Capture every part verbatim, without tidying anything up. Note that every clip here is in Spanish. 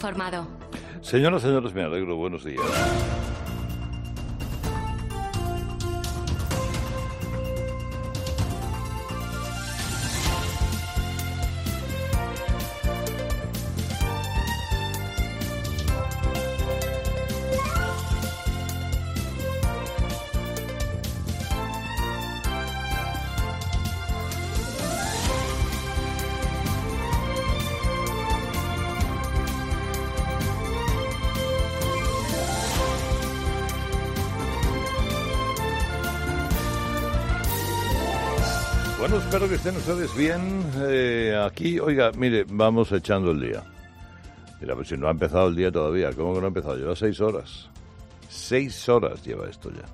Formado. Señoras, señores, me alegro. Buenos días. Bueno, espero que estén ustedes bien eh, aquí. Oiga, mire, vamos echando el día. Mira, pues si no ha empezado el día todavía. ¿Cómo que no ha empezado? Lleva seis horas. Seis horas lleva esto ya.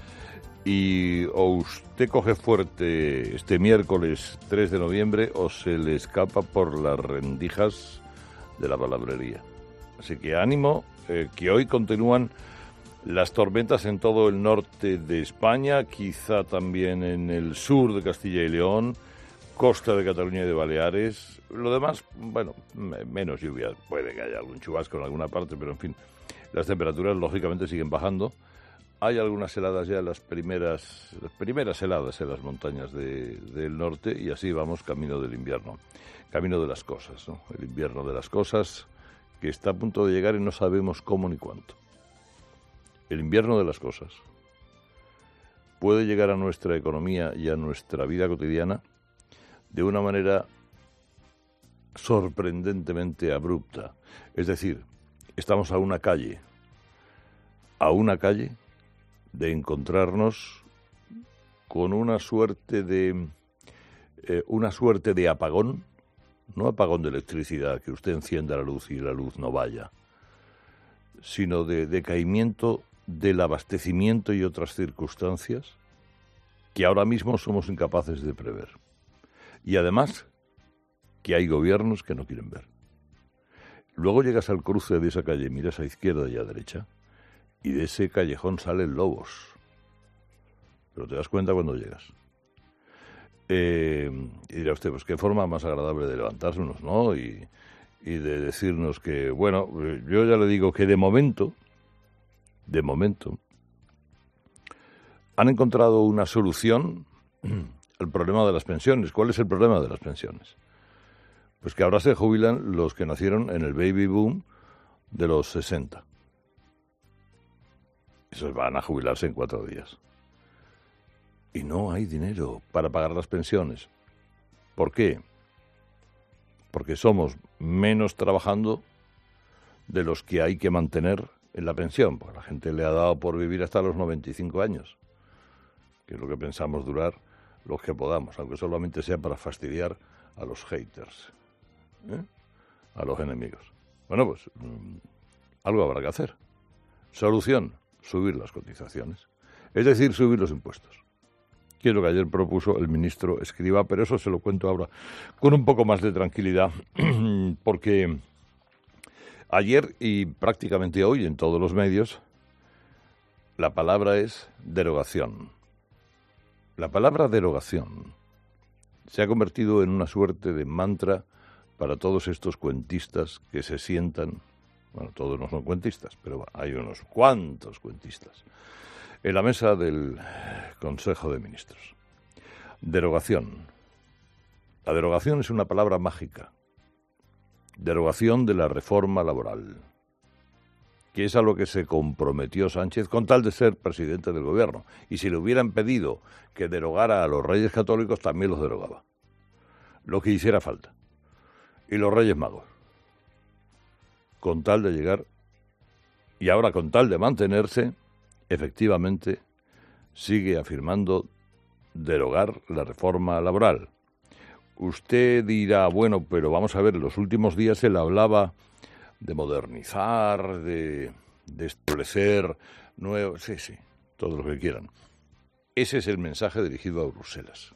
Y o usted coge fuerte este miércoles tres de noviembre o se le escapa por las rendijas de la palabrería. Así que ánimo, eh, que hoy continúan las tormentas en todo el norte de España, quizá también en el sur de Castilla y León, costa de Cataluña y de Baleares. Lo demás, bueno, menos lluvia. Puede que haya algún chubasco en alguna parte, pero en fin, las temperaturas lógicamente siguen bajando. Hay algunas heladas ya, las primeras, las primeras heladas en las montañas de, del norte, y así vamos camino del invierno, camino de las cosas, ¿no? El invierno de las cosas que está a punto de llegar y no sabemos cómo ni cuánto. El invierno de las cosas puede llegar a nuestra economía y a nuestra vida cotidiana de una manera sorprendentemente abrupta. Es decir, estamos a una calle, a una calle de encontrarnos con una suerte de eh, una suerte de apagón, no apagón de electricidad, que usted encienda la luz y la luz no vaya, sino de decaimiento del abastecimiento y otras circunstancias que ahora mismo somos incapaces de prever. Y además, que hay gobiernos que no quieren ver. Luego llegas al cruce de esa calle, miras a izquierda y a derecha, y de ese callejón salen lobos. Pero te das cuenta cuando llegas. Eh, y dirá usted, pues qué forma más agradable de levantarnos, ¿no? Y, y de decirnos que, bueno, yo ya le digo que de momento, de momento, han encontrado una solución al problema de las pensiones. ¿Cuál es el problema de las pensiones? Pues que ahora se jubilan los que nacieron en el baby boom de los sesenta. Esos van a jubilarse en cuatro días. Y no hay dinero para pagar las pensiones. ¿Por qué? Porque somos menos trabajando de los que hay que mantener en la pensión, porque la gente le ha dado por vivir hasta los noventa y cinco años, que es lo que pensamos durar los que podamos, aunque solamente sea para fastidiar a los haters, ¿eh? A los enemigos. Bueno, pues mmm, algo habrá que hacer. Solución, subir las cotizaciones, es decir, subir los impuestos. Que es lo que ayer propuso el ministro Escrivá, pero eso se lo cuento ahora con un poco más de tranquilidad, porque ayer y prácticamente hoy en todos los medios la palabra es derogación. La palabra derogación se ha convertido en una suerte de mantra para todos estos cuentistas que se sientan, bueno, todos no son cuentistas, pero hay unos cuantos cuentistas, en la mesa del Consejo de Ministros. Derogación. La derogación es una palabra mágica. Derogación de la reforma laboral, que es a lo que se comprometió Sánchez con tal de ser presidente del gobierno. Y si le hubieran pedido que derogara a los Reyes Católicos, también los derogaba. Lo que hiciera falta. Y los Reyes Magos, con tal de llegar, y ahora con tal de mantenerse, efectivamente, sigue afirmando derogar la reforma laboral. Usted dirá, bueno, pero vamos a ver, en los últimos días él hablaba de modernizar, de, de establecer nuevos... Sí, sí, todo lo que quieran. Ese es el mensaje dirigido a Bruselas.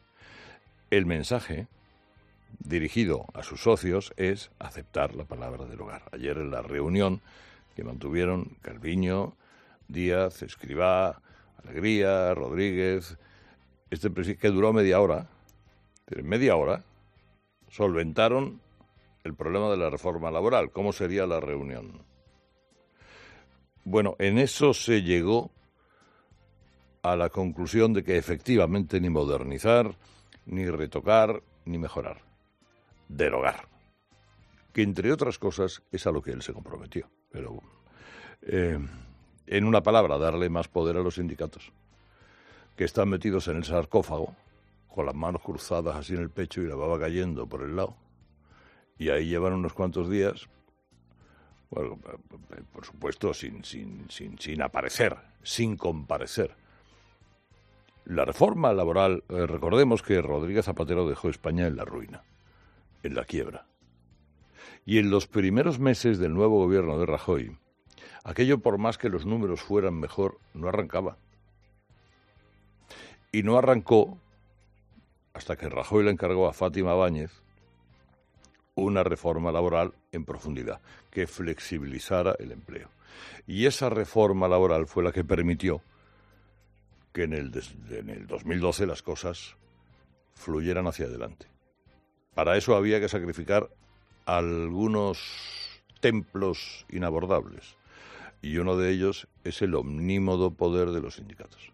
El mensaje dirigido a sus socios es aceptar la palabra derogar. Ayer en la reunión que mantuvieron Calviño, Díaz, Escrivá, Alegría, Rodríguez, este que duró media hora, media hora, solventaron el problema de la reforma laboral. ¿Cómo sería la reunión? Bueno, en eso se llegó a la conclusión de que efectivamente ni modernizar, ni retocar, ni mejorar. Derogar. Que entre otras cosas es a lo que él se comprometió. Pero, eh, en una palabra, darle más poder a los sindicatos, que están metidos en el sarcófago, con las manos cruzadas así en el pecho y la baba cayendo por el lado. Y ahí llevan unos cuantos días, bueno, por supuesto, sin, sin, sin, sin aparecer, sin comparecer. La reforma laboral, eh, recordemos que Rodríguez Zapatero dejó España en la ruina, en la quiebra. Y en los primeros meses del nuevo gobierno de Rajoy, aquello, por más que los números fueran mejor, no arrancaba. Y no arrancó hasta que Rajoy le encargó a Fátima Báñez una reforma laboral en profundidad, que flexibilizara el empleo. Y esa reforma laboral fue la que permitió que en el, en el dos mil doce las cosas fluyeran hacia adelante. Para eso había que sacrificar algunos templos inabordables, y uno de ellos es el omnímodo poder de los sindicatos.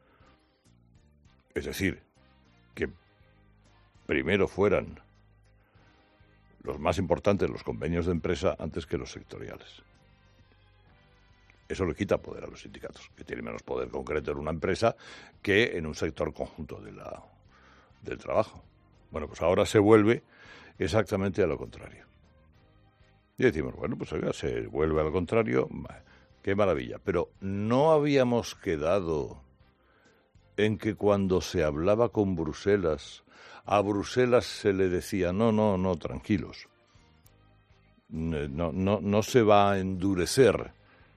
Es decir, que primero fueran los más importantes los convenios de empresa antes que los sectoriales. Eso le quita poder a los sindicatos, que tienen menos poder concreto en una empresa que en un sector conjunto de la, del trabajo. Bueno, pues ahora se vuelve exactamente a lo contrario. Y decimos, bueno, pues oiga, se vuelve a lo contrario, qué maravilla. Pero no habíamos quedado en que cuando se hablaba con Bruselas, a Bruselas se le decía, no, no, no, tranquilos, no, no, no se va a endurecer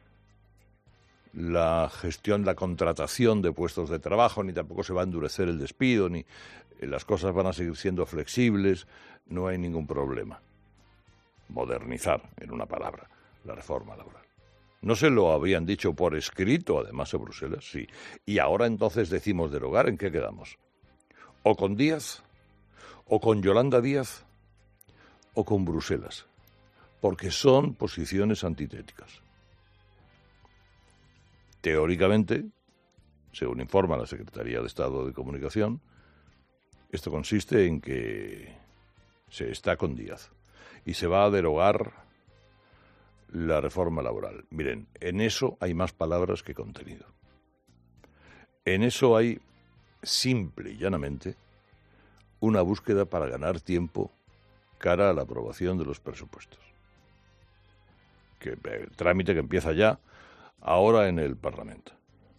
la gestión, la contratación de puestos de trabajo, ni tampoco se va a endurecer el despido, ni las cosas van a seguir siendo flexibles, no hay ningún problema. Modernizar, en una palabra, la reforma laboral. ¿No se lo habían dicho por escrito, además, a Bruselas? Sí. Y ahora entonces decimos derogar, ¿en qué quedamos? O con Díaz, o con Yolanda Díaz, o con Bruselas, porque son posiciones antitéticas. Teóricamente, según informa la Secretaría de Estado de Comunicación, esto consiste en que se está con Díaz y se va a derogar la reforma laboral. Miren, en eso hay más palabras que contenido. En eso hay, simple y llanamente, una búsqueda para ganar tiempo cara a la aprobación de los presupuestos. Que el trámite que empieza ya ahora en el Parlamento.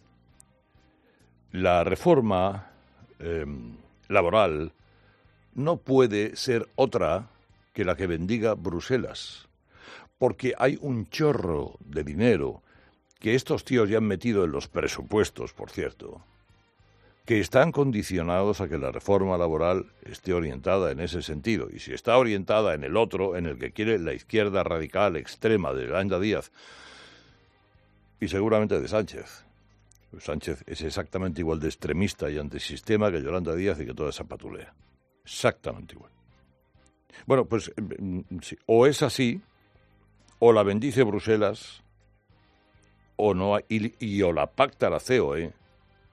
La reforma eh, laboral no puede ser otra que la que bendiga Bruselas, porque hay un chorro de dinero que estos tíos ya han metido en los presupuestos, por cierto, que están condicionados a que la reforma laboral esté orientada en ese sentido. Y si está orientada en el otro, en el que quiere la izquierda radical extrema de Yolanda Díaz, y seguramente de Sánchez. Sánchez es exactamente igual de extremista y antisistema que Yolanda Díaz y que toda esa patulea. Exactamente igual. Bueno, pues o es así, o la bendice Bruselas, o no hay, y, y o la pacta la C O E,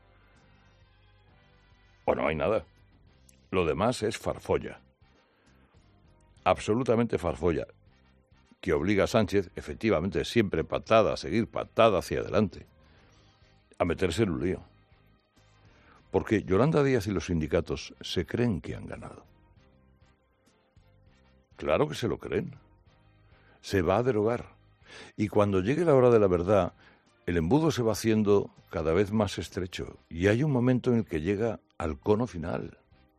o no hay nada. Lo demás es farfolla. Absolutamente farfolla. Que obliga a Sánchez, efectivamente, siempre patada, a seguir patada hacia adelante, a meterse en un lío. Porque Yolanda Díaz y los sindicatos se creen que han ganado. Claro que se lo creen. Se va a derogar. Y cuando llegue la hora de la verdad, el embudo se va haciendo cada vez más estrecho. Y hay un momento en el que llega al cono final.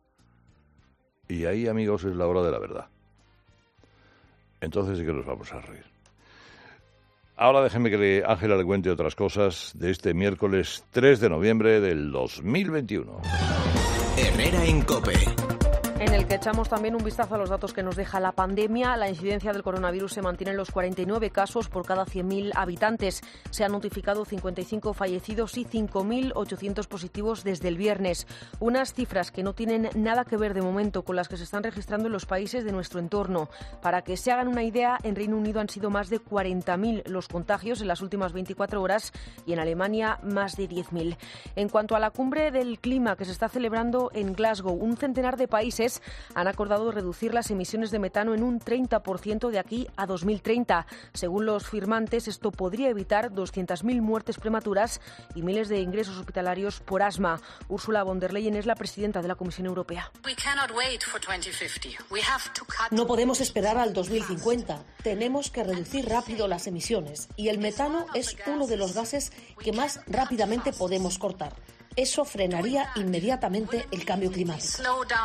Y ahí, amigos, es la hora de la verdad. Entonces sí que nos vamos a reír. Ahora déjenme que le, Ángela le cuente otras cosas de este miércoles tres de noviembre del dos mil veintiuno. Herrera en COPE. en el que echamos también un vistazo a los datos que nos deja la pandemia. La incidencia del coronavirus se mantiene en los cuarenta y nueve casos por cada cien mil habitantes. Se han notificado cincuenta y cinco fallecidos y cinco mil ochocientos positivos desde el viernes. Unas cifras que no tienen nada que ver de momento con las que se están registrando en los países de nuestro entorno. Para que se hagan una idea, en Reino Unido han sido más de cuarenta mil los contagios en las últimas veinticuatro horas y en Alemania más de diez mil. En cuanto a la cumbre del clima que se está celebrando en Glasgow, un centenar de países han acordado reducir las emisiones de metano en un treinta por ciento de aquí a dos mil treinta. Según los firmantes, esto podría evitar doscientas mil muertes prematuras y miles de ingresos hospitalarios por asma. Ursula von der Leyen es la presidenta de la Comisión Europea. No podemos esperar al dos mil cincuenta. Tenemos que reducir rápido las emisiones y el metano es uno de los gases que más rápidamente podemos cortar. Eso frenaría inmediatamente el cambio climático.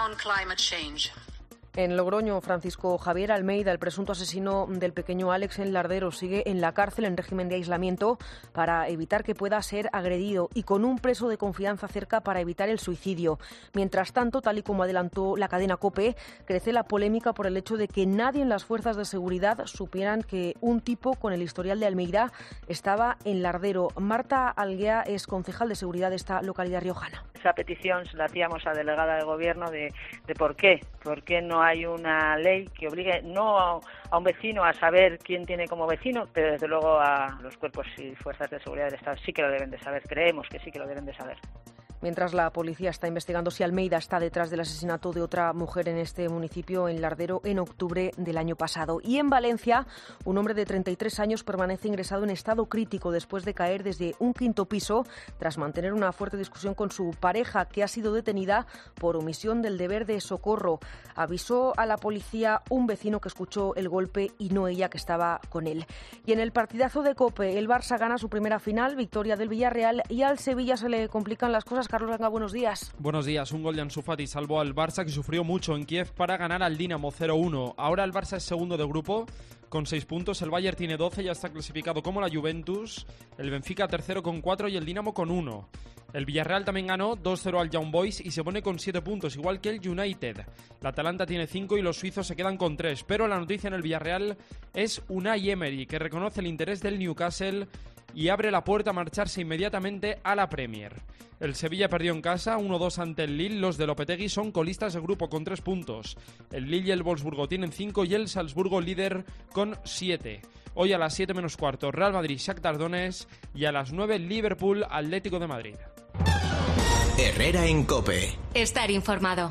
En Logroño, Francisco Javier Almeida, el presunto asesino del pequeño Alex en Lardero, sigue en la cárcel en régimen de aislamiento para evitar que pueda ser agredido y con un preso de confianza cerca para evitar el suicidio. Mientras tanto, tal y como adelantó la cadena COPE, crece la polémica por el hecho de que nadie en las fuerzas de seguridad supieran que un tipo con el historial de Almeida estaba en Lardero. Marta Alguea es concejal de seguridad de esta localidad riojana. Esa petición se la hacíamos a la delegada del Gobierno de, de por qué, por qué no hay una ley que obligue no a, a un vecino a saber quién tiene como vecino, pero desde luego a los cuerpos y fuerzas de seguridad del Estado sí que lo deben de saber, creemos que sí que lo deben de saber. Mientras la policía está investigando si Almeida está detrás del asesinato de otra mujer en este municipio, en Lardero, en octubre del año pasado. Y en Valencia, un hombre de treinta y tres años permanece ingresado en estado crítico después de caer desde un quinto piso tras mantener una fuerte discusión con su pareja, que ha sido detenida por omisión del deber de socorro. Avisó a la policía un vecino que escuchó el golpe y no ella, que estaba con él. Y en el partidazo de COPE, el Barça gana su primera final, victoria del Villarreal, y al Sevilla se le complican las cosas. Carlos Langa, buenos días. Buenos días. Un gol de Ansu Fati salvó al Barça, que sufrió mucho en Kiev para ganar al Dinamo cero uno. Ahora el Barça es segundo de grupo con seis puntos. El Bayern tiene doce, ya está clasificado como la Juventus. El Benfica tercero con cuatro y el Dinamo con uno. El Villarreal también ganó dos cero al Young Boys y se pone con siete puntos, igual que el United. La Atalanta tiene cinco y los suizos se quedan con tres. Pero la noticia en el Villarreal es Unai Emery, que reconoce el interés del Newcastle y abre la puerta a marcharse inmediatamente a la Premier. El Sevilla perdió en casa uno dos ante el Lille. Los de Lopetegui son colistas de grupo con tres puntos. El Lille y el Wolfsburgo tienen cinco y el Salzburgo líder con siete. Hoy a las siete menos cuarto, Real Madrid, Shakhtar Donetsk, y a las nueve, Liverpool, Atlético de Madrid. Herrera en COPE. Estar informado.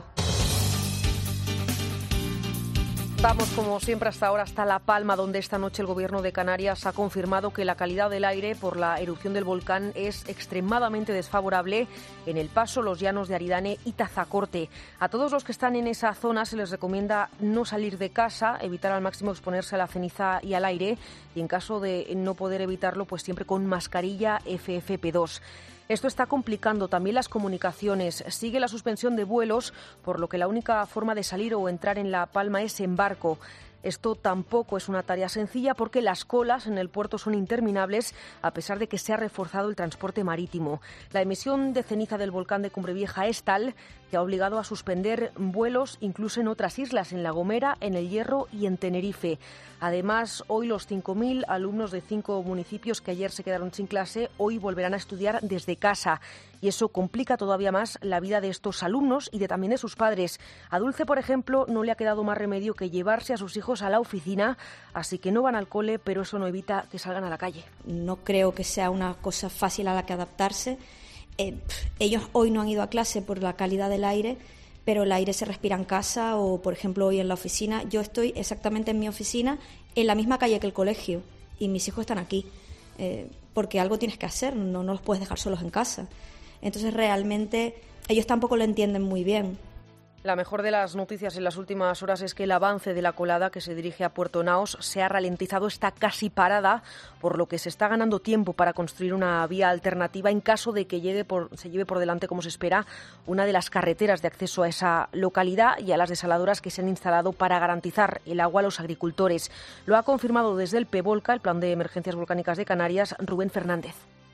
Vamos, como siempre, hasta ahora hasta La Palma, donde esta noche el Gobierno de Canarias ha confirmado que la calidad del aire por la erupción del volcán es extremadamente desfavorable en El Paso, Los Llanos de Aridane y Tazacorte. A todos los que están en esa zona se les recomienda no salir de casa, evitar al máximo exponerse a la ceniza y al aire, y en caso de no poder evitarlo, pues siempre con mascarilla F F P dos. Esto está complicando también las comunicaciones. Sigue la suspensión de vuelos, por lo que la única forma de salir o entrar en La Palma es en barco. Esto tampoco es una tarea sencilla porque las colas en el puerto son interminables, a pesar de que se ha reforzado el transporte marítimo. La emisión de ceniza del volcán de Cumbrevieja es tal que ha obligado a suspender vuelos incluso en otras islas, en La Gomera, en El Hierro y en Tenerife. Además, hoy los cinco mil alumnos de cinco municipios que ayer se quedaron sin clase, hoy volverán a estudiar desde casa. Y eso complica todavía más la vida de estos alumnos y de también de sus padres. A Dulce, por ejemplo, no le ha quedado más remedio que llevarse a sus hijos a la oficina, así que no van al cole, pero eso no evita que salgan a la calle. No creo que sea una cosa fácil a la que adaptarse. Eh, ellos hoy no han ido a clase por la calidad del aire, pero el aire se respira en casa o, por ejemplo, hoy en la oficina. Yo estoy exactamente en mi oficina, en la misma calle que el colegio, y mis hijos están aquí, eh, porque algo tienes que hacer, no, no los puedes dejar solos en casa. Entonces, realmente, ellos tampoco lo entienden muy bien. La mejor de las noticias en las últimas horas es que el avance de la colada que se dirige a Puerto Naos se ha ralentizado, está casi parada, por lo que se está ganando tiempo para construir una vía alternativa en caso de que llegue por, se lleve por delante, como se espera, una de las carreteras de acceso a esa localidad y a las desaladoras que se han instalado para garantizar el agua a los agricultores. Lo ha confirmado desde el PEVOLCA, el Plan de Emergencias Volcánicas de Canarias, Rubén Fernández.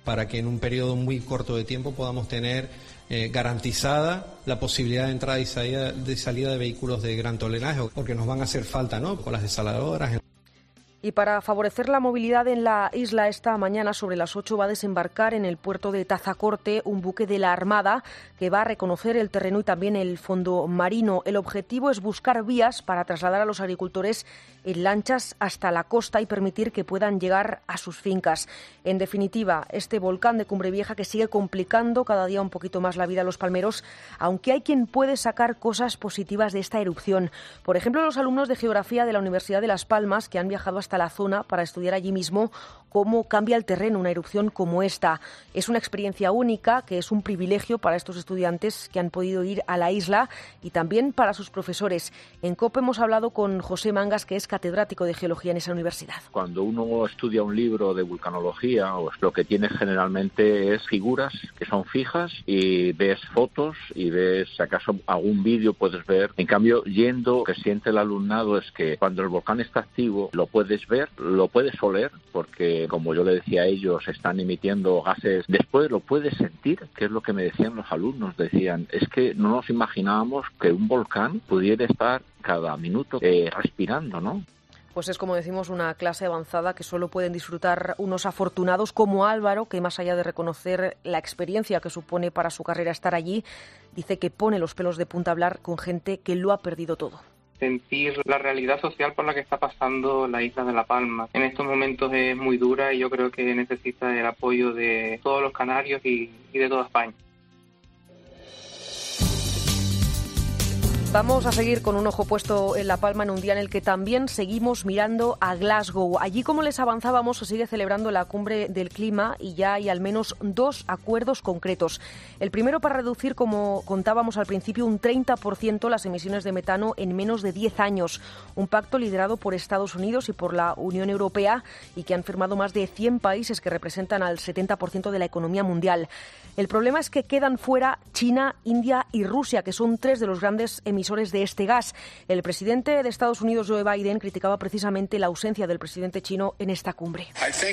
para que en un periodo muy corto de tiempo podamos tener eh, garantizada la posibilidad de entrada y salida de, salida de vehículos de gran tonelaje, porque nos van a hacer falta, ¿no?, con las desaladoras. Y para favorecer la movilidad en la isla, esta mañana sobre las ocho va a desembarcar en el puerto de Tazacorte un buque de la Armada que va a reconocer el terreno y también el fondo marino. El objetivo es buscar vías para trasladar a los agricultores en lanchas hasta la costa y permitir que puedan llegar a sus fincas. En definitiva, este volcán de Cumbre Vieja que sigue complicando cada día un poquito más la vida a los palmeros, aunque hay quien puede sacar cosas positivas de esta erupción. Por ejemplo, los alumnos de Geografía de la Universidad de Las Palmas, que han viajado hasta la zona para estudiar allí mismo cómo cambia el terreno una erupción como esta. Es una experiencia única, que es un privilegio para estos estudiantes que han podido ir a la isla y también para sus profesores. En COPE hemos hablado con José Mangas, que es catedrático de Geología en esa universidad. Cuando uno estudia un libro de vulcanología, pues lo que tiene generalmente es figuras que son fijas y ves fotos y ves, si acaso algún vídeo puedes ver. En cambio, yendo, lo que siente el alumnado es que cuando el volcán está activo lo puedes ver, lo puedes oler, porque como yo le decía a ellos, están emitiendo gases. Después lo puedes sentir, que es lo que me decían los alumnos. Decían, es que no nos imaginábamos que un volcán pudiera estar cada minuto eh, respirando, ¿no? Pues es, como decimos, una clase avanzada que solo pueden disfrutar unos afortunados como Álvaro, que más allá de reconocer la experiencia que supone para su carrera estar allí, dice que pone los pelos de punta hablar con gente que lo ha perdido todo. Sentir la realidad social por la que está pasando la isla de La Palma. En estos momentos es muy dura y yo creo que necesita el apoyo de todos los canarios y, y de toda España. Vamos a seguir con un ojo puesto en La Palma en un día en el que también seguimos mirando a Glasgow. Allí, como les avanzábamos, se sigue celebrando la cumbre del clima y ya hay al menos dos acuerdos concretos. El primero para reducir, como contábamos al principio, un treinta por ciento las emisiones de metano en menos de diez años. Un pacto liderado por Estados Unidos y por la Unión Europea y que han firmado más de cien países que representan al setenta por ciento de la economía mundial. El problema es que quedan fuera China, India y Rusia, que son tres de los grandes emisores de este gas. El presidente de Estados Unidos, Joe Biden, criticaba precisamente la ausencia del presidente chino en esta cumbre.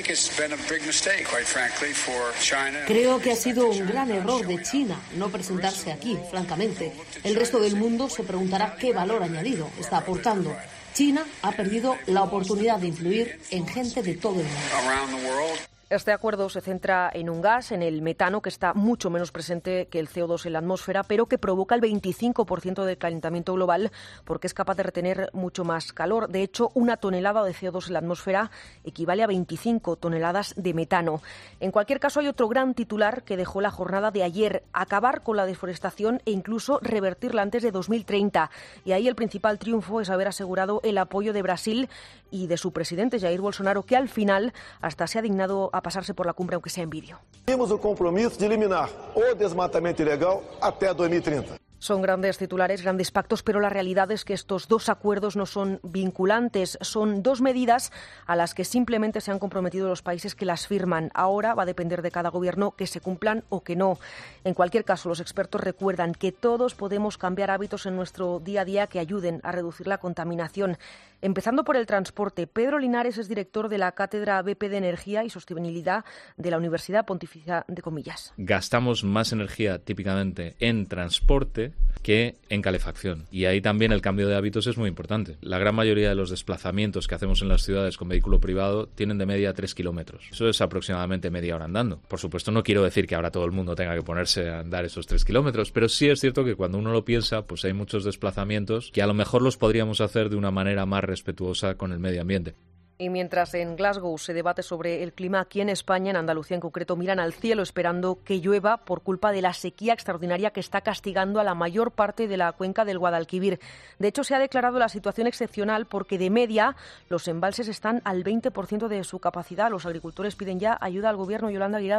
Creo que ha sido un gran error de China no presentarse aquí, francamente. El resto del mundo se preguntará qué valor añadido está aportando. China ha perdido la oportunidad de influir en gente de todo el mundo. Este acuerdo se centra en un gas, en el metano, que está mucho menos presente que el C O dos en la atmósfera, pero que provoca el veinticinco por ciento del calentamiento global porque es capaz de retener mucho más calor. De hecho, una tonelada de C O dos en la atmósfera equivale a veinticinco toneladas de metano. En cualquier caso, hay otro gran titular que dejó la jornada de ayer: acabar con la deforestación e incluso revertirla antes de dos mil treinta. Y ahí el principal triunfo es haber asegurado el apoyo de Brasil y de su presidente, Jair Bolsonaro, que al final hasta se ha dignado a pasarse por la cumbre, aunque sea en vídeo. Temos o compromiso de eliminar o desmatamento ilegal até dos mil treinta. Son grandes titulares, grandes pactos, pero la realidad es que estos dos acuerdos no son vinculantes. Son dos medidas a las que simplemente se han comprometido los países que las firman. Ahora va a depender de cada gobierno que se cumplan o que no. En cualquier caso, los expertos recuerdan que todos podemos cambiar hábitos en nuestro día a día que ayuden a reducir la contaminación. Empezando por el transporte. Pedro Linares es director de la Cátedra B P de Energía y Sostenibilidad de la Universidad Pontificia de Comillas. Gastamos más energía típicamente en transporte que en calefacción. Y ahí también el cambio de hábitos es muy importante. La gran mayoría de los desplazamientos que hacemos en las ciudades con vehículo privado tienen de media tres kilómetros. Eso es aproximadamente media hora andando. Por supuesto, no quiero decir que ahora todo el mundo tenga que ponerse a andar esos tres kilómetros, pero sí es cierto que cuando uno lo piensa, pues hay muchos desplazamientos que a lo mejor los podríamos hacer de una manera más respetuosa con el medio ambiente. Y mientras en Glasgow se debate sobre el clima, aquí en España, en Andalucía en concreto, miran al cielo esperando que llueva por culpa de la sequía extraordinaria que está castigando a la mayor parte de la cuenca del Guadalquivir. De hecho, se ha declarado la situación excepcional porque de media los embalses están al veinte por ciento de su capacidad. Los agricultores piden ya ayuda al gobierno. Yolanda Guirado.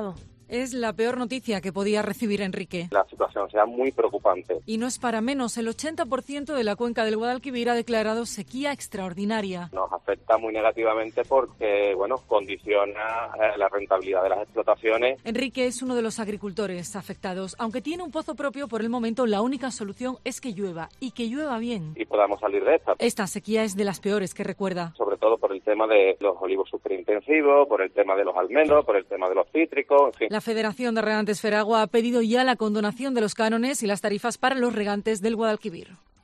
Es la peor noticia que podía recibir Enrique. La situación será muy preocupante. Y no es para menos, el ochenta por ciento de la cuenca del Guadalquivir ha declarado sequía extraordinaria. Nos afecta muy negativamente porque, bueno, condiciona eh, la rentabilidad de las explotaciones. Enrique es uno de los agricultores afectados. Aunque tiene un pozo propio, por el momento la única solución es que llueva, y que llueva bien. Y podamos salir de esta. Esta sequía es de las peores que recuerda. Sobre todo por el tema de los olivos superintensivos, por el tema de los almendros, por el tema de los cítricos, en fin. La Federación de Regantes Feragua ha pedido ya la condonación de los cánones y las tarifas para los regantes del Guadalquivir.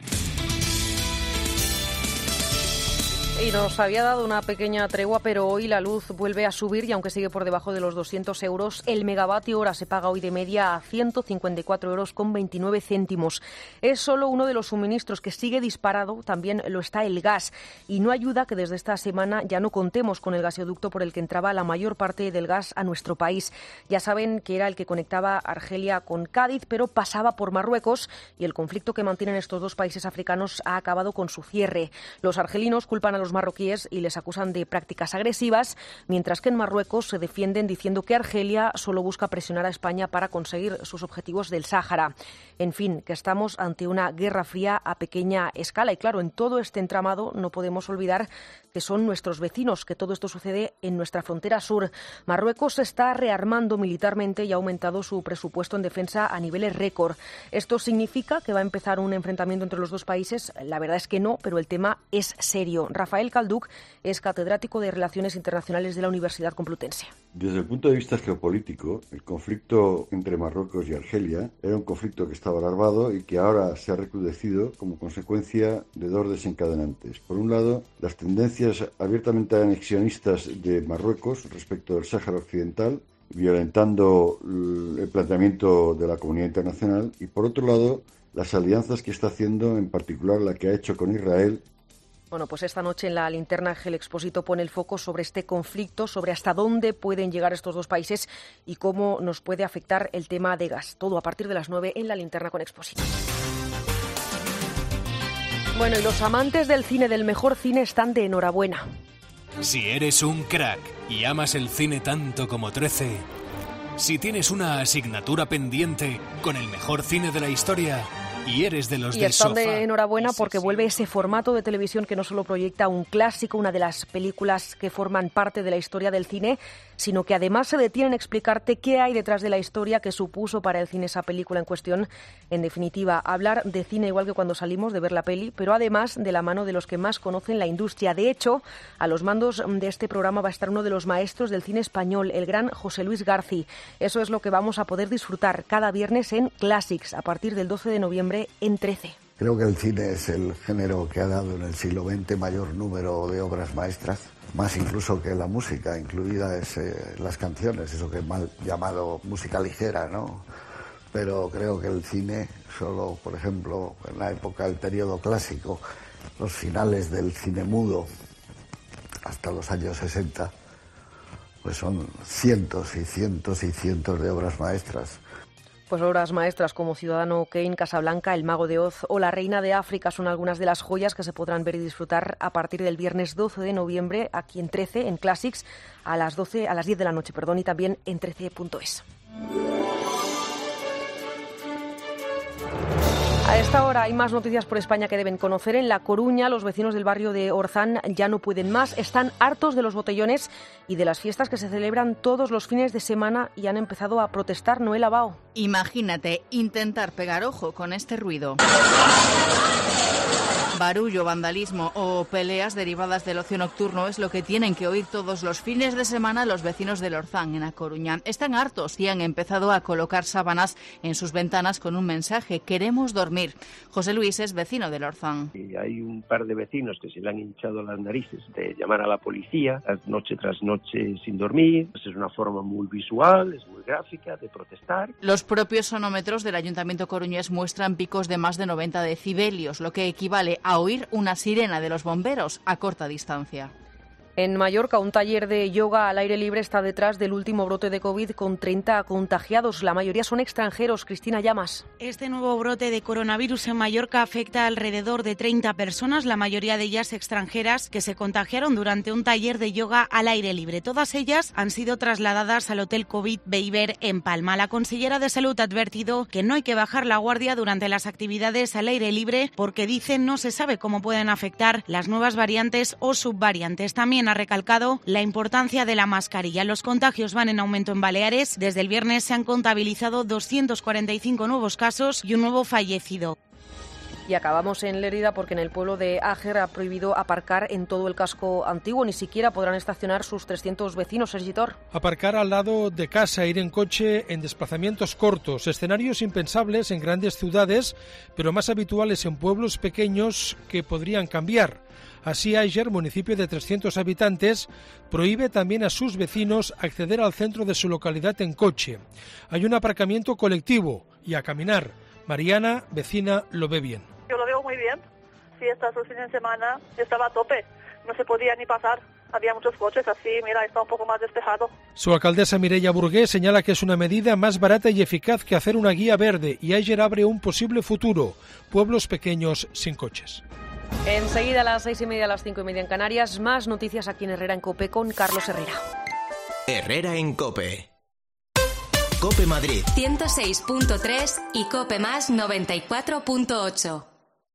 Y nos había dado una pequeña tregua, pero hoy la luz vuelve a subir y aunque sigue por debajo de los doscientos euros, el megavatio hora se paga hoy de media a ciento cincuenta y cuatro euros con veintinueve céntimos. Es solo uno de los suministros que sigue disparado, también lo está el gas. Y no ayuda que desde esta semana ya no contemos con el gasoducto por el que entraba la mayor parte del gas a nuestro país. Ya saben que era el que conectaba Argelia con Cádiz, pero pasaba por Marruecos y el conflicto que mantienen estos dos países africanos ha acabado con su cierre. Los argelinos culpan a los marroquíes y les acusan de prácticas agresivas, mientras que en Marruecos se defienden diciendo que Argelia solo busca presionar a España para conseguir sus objetivos del Sáhara. En fin, que estamos ante una guerra fría a pequeña escala y claro, en todo este entramado no podemos olvidar que son nuestros vecinos, que todo esto sucede en nuestra frontera sur. Marruecos se está rearmando militarmente y ha aumentado su presupuesto en defensa a niveles récord. ¿Esto significa que va a empezar un enfrentamiento entre los dos países? La verdad es que no, pero el tema es serio. Rafael Calduc es catedrático de Relaciones Internacionales de la Universidad Complutense. Desde el punto de vista geopolítico, el conflicto entre Marruecos y Argelia era un conflicto que estaba alarmado y que ahora se ha recrudecido como consecuencia de dos desencadenantes. Por un lado, las tendencias abiertamente anexionistas de Marruecos respecto del Sáhara Occidental, violentando el planteamiento de la comunidad internacional, y por otro lado, las alianzas que está haciendo, en particular la que ha hecho con Israel. Bueno, pues esta noche en la linterna el Expósito pone el foco sobre este conflicto, sobre hasta dónde pueden llegar estos dos países y cómo nos puede afectar el tema de gas. Todo a partir de las nueve en la linterna con Expósito. Bueno, y los amantes del cine, del mejor cine, están de enhorabuena. Si eres un crack y amas el cine tanto como trece, si tienes una asignatura pendiente con el mejor cine de la historia y eres de los y del están sofá. de enhorabuena porque vuelve ese formato de televisión que no solo proyecta un clásico, una de las películas que forman parte de la historia del cine, sino que además se detiene en explicarte qué hay detrás de la historia que supuso para el cine esa película en cuestión. En definitiva, hablar de cine igual que cuando salimos de ver la peli, pero además de la mano de los que más conocen la industria. De hecho, a los mandos de este programa va a estar uno de los maestros del cine español, el gran José Luis García. Eso es lo que vamos a poder disfrutar cada viernes en Classics a partir del doce de noviembre en trece. Creo que el cine es el género que ha dado en el siglo veinte mayor número de obras maestras, más incluso que la música, incluidas eh, las canciones, eso que es mal llamado música ligera, ¿no? Pero creo que el cine, solo, por ejemplo, en la época del periodo clásico, los finales del cine mudo, hasta los años sesenta, pues son cientos y cientos y cientos de obras maestras. Pues obras maestras como Ciudadano Kane, Casablanca, El Mago de Oz o La Reina de África son algunas de las joyas que se podrán ver y disfrutar a partir del viernes doce de noviembre aquí en trece, en Classics, a las doce, a las diez de la noche, perdón, y también en trece punto es. A esta hora hay más noticias por España que deben conocer. En La Coruña, los vecinos del barrio de Orzán ya no pueden más. Están hartos de los botellones y de las fiestas que se celebran todos los fines de semana y han empezado a protestar. Noela Bao. Imagínate intentar pegar ojo con este ruido. Barullo, vandalismo o peleas derivadas del ocio nocturno es lo que tienen que oír todos los fines de semana los vecinos del Orzán, en A Coruña. Están hartos y han empezado a colocar sábanas en sus ventanas con un mensaje: queremos dormir. José Luis es vecino del Orzán. Y hay un par de vecinos que se le han hinchado las narices de llamar a la policía noche tras noche sin dormir. Es una forma muy visual, es muy gráfica de protestar. Los propios sonómetros del Ayuntamiento coruñés muestran picos de más de noventa decibelios, lo que equivale a oír una sirena de los bomberos a corta distancia. En Mallorca, un taller de yoga al aire libre está detrás del último brote de COVID con treinta contagiados. La mayoría son extranjeros. Cristina Llamas. Este nuevo brote de coronavirus en Mallorca afecta a alrededor de treinta personas, la mayoría de ellas extranjeras, que se contagiaron durante un taller de yoga al aire libre. Todas ellas han sido trasladadas al Hotel COVID Beiber en Palma. La consellera de Salud ha advertido que no hay que bajar la guardia durante las actividades al aire libre porque, dice, no se sabe cómo pueden afectar las nuevas variantes o subvariantes. También ha recalcado la importancia de la mascarilla. Los contagios van en aumento en Baleares. Desde el viernes se han contabilizado doscientos cuarenta y cinco nuevos casos y un nuevo fallecido. Y acabamos en Lérida porque en el pueblo de Àger ha prohibido aparcar en todo el casco antiguo. Ni siquiera podrán estacionar sus trescientos vecinos. Sergitor. Aparcar al lado de casa, ir en coche en desplazamientos cortos, escenarios impensables en grandes ciudades, pero más habituales en pueblos pequeños que podrían cambiar. Así, Àger, municipio de trescientos habitantes, prohíbe también a sus vecinos acceder al centro de su localidad en coche. Hay un aparcamiento colectivo y a caminar. Mariana, vecina, lo ve bien. Yo lo veo muy bien. Sí, estos fines de semana estaba a tope. No se podía ni pasar. Había muchos coches, así, mira, está un poco más despejado. Su alcaldesa Mireia Burgués señala que es una medida más barata y eficaz que hacer una guía verde, y Àger abre un posible futuro. Pueblos pequeños sin coches. Enseguida a las seis y media, a las cinco y media en Canarias, más noticias aquí en Herrera en COPE con Carlos Herrera. Herrera en COPE. COPE Madrid ciento seis punto tres y COPE Más noventa y cuatro punto ocho.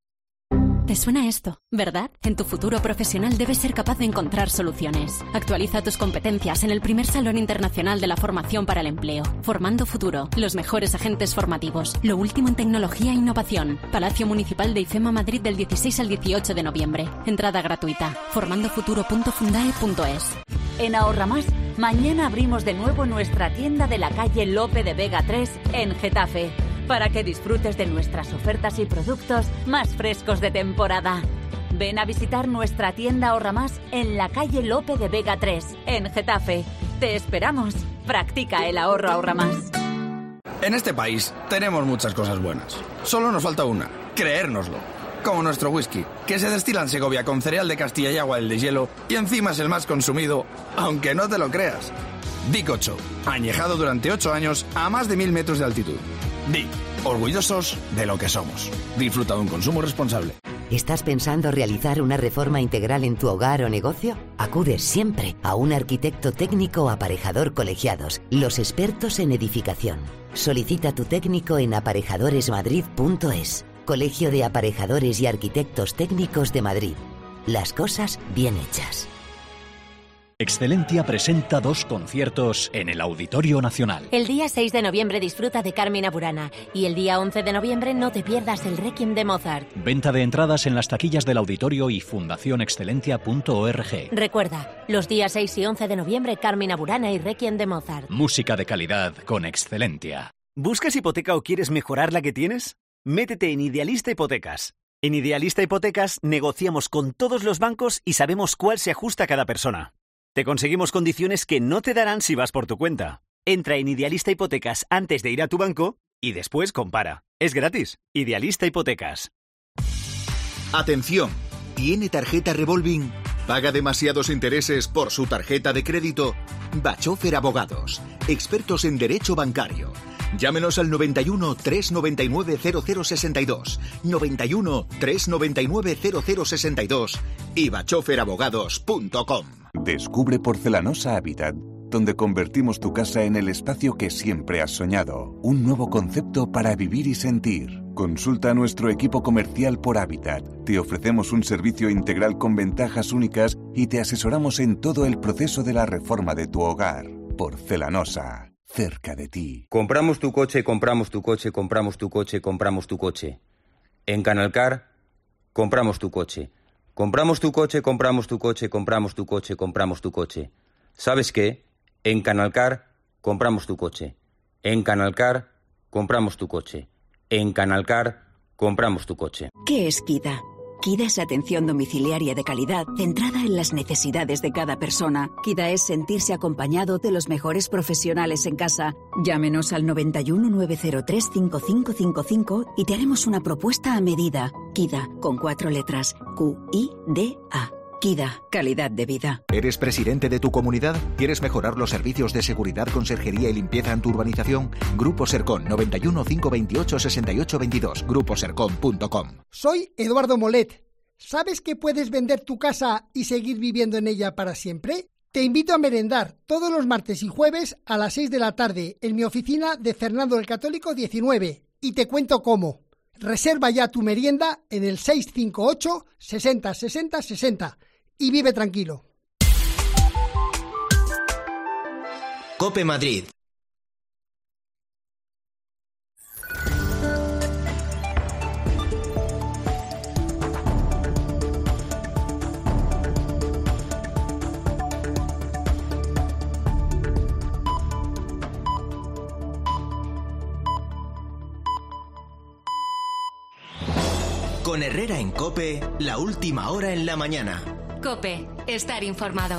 Te suena esto, ¿verdad? En tu futuro profesional debes ser capaz de encontrar soluciones. Actualiza tus competencias en el primer Salón Internacional de la Formación para el Empleo. Formando Futuro, los mejores agentes formativos, lo último en tecnología e innovación. Palacio Municipal de IFEMA Madrid del dieciséis al dieciocho de noviembre. Entrada gratuita. formando futuro punto fundae punto es. En Ahorra Más, mañana abrimos de nuevo nuestra tienda de la calle Lope de Vega tres en Getafe, para que disfrutes de nuestras ofertas y productos más frescos de temporada. Ven a visitar nuestra tienda Ahorra Más en la calle Lope de Vega tres, en Getafe. Te esperamos. Practica el ahorro Ahorra Más. En este país tenemos muchas cosas buenas. Solo nos falta una, creérnoslo. Como nuestro whisky, que se destila en Segovia con cereal de Castilla y agua del deshielo, y encima es el más consumido, aunque no te lo creas. Dick ocho, añejado durante ocho años a más de mil metros de altitud. Dick, orgullosos de lo que somos. Disfruta de un consumo responsable. ¿Estás pensando realizar una reforma integral en tu hogar o negocio? Acude siempre a un arquitecto técnico o aparejador colegiados, los expertos en edificación. Solicita tu técnico en aparejadores madrid punto es. Colegio de Aparejadores y Arquitectos Técnicos de Madrid. Las cosas bien hechas. Excelentia presenta dos conciertos en el Auditorio Nacional. El día seis de noviembre disfruta de Carmina Burana y el día once de noviembre no te pierdas el Requiem de Mozart. Venta de entradas en las taquillas del auditorio y fundación excelentia punto org. Recuerda, los días seis y once de noviembre Carmina Burana y Requiem de Mozart. Música de calidad con Excelentia. ¿Buscas hipoteca o quieres mejorar la que tienes? Métete en Idealista Hipotecas. En Idealista Hipotecas negociamos con todos los bancos y sabemos cuál se ajusta a cada persona. Te conseguimos condiciones que no te darán si vas por tu cuenta. Entra en Idealista Hipotecas antes de ir a tu banco y después compara. Es gratis. Idealista Hipotecas. Atención. ¿Tiene tarjeta revolving? ¿Paga demasiados intereses por su tarjeta de crédito? Bachofer Abogados. Expertos en derecho bancario. Llámenos al noventa y uno, trescientos noventa y nueve, cero cero sesenta y dos, noventa y uno, trescientos noventa y nueve, cero cero sesenta y dos y bachofer abogados punto com. Descubre Porcelanosa Habitat, donde convertimos tu casa en el espacio que siempre has soñado. Un nuevo concepto para vivir y sentir. Consulta a nuestro equipo comercial por Habitat. Te ofrecemos un servicio integral con ventajas únicas y te asesoramos en todo el proceso de la reforma de tu hogar. Porcelanosa. Cerca de ti. Compramos tu coche, compramos tu coche, compramos tu coche, compramos tu coche. En Canalcar, compramos tu coche. Compramos tu coche, compramos tu coche, compramos tu coche, compramos tu coche. ¿Sabes qué? En Canalcar, compramos tu coche. En Canalcar, compramos tu coche. En Canalcar, compramos tu coche. ¿Qué es Kida? Kida es atención domiciliaria de calidad, centrada en las necesidades de cada persona. Kida es sentirse acompañado de los mejores profesionales en casa. Llámenos al noventa y uno, nueve cero tres, cinco cinco cinco cinco y te haremos una propuesta a medida. Kida, con cuatro letras. Q I D A. Kida, calidad de vida. ¿Eres presidente de tu comunidad? ¿Quieres mejorar los servicios de seguridad, conserjería y limpieza en tu urbanización? Grupo Sercon, noventa y uno, cinco veintiocho, sesenta y ocho veintidós, grupo sercon punto com. Soy Eduardo Molet. ¿Sabes que puedes vender tu casa y seguir viviendo en ella para siempre? Te invito a merendar todos los martes y jueves a las seis de la tarde en mi oficina de Fernando el Católico diecinueve y te cuento cómo. Reserva ya tu merienda en el seis cinco ocho, sesenta, sesenta, sesenta y vive tranquilo. COPE Madrid. Con Herrera en COPE, la última hora en la mañana. COPE, estar informado.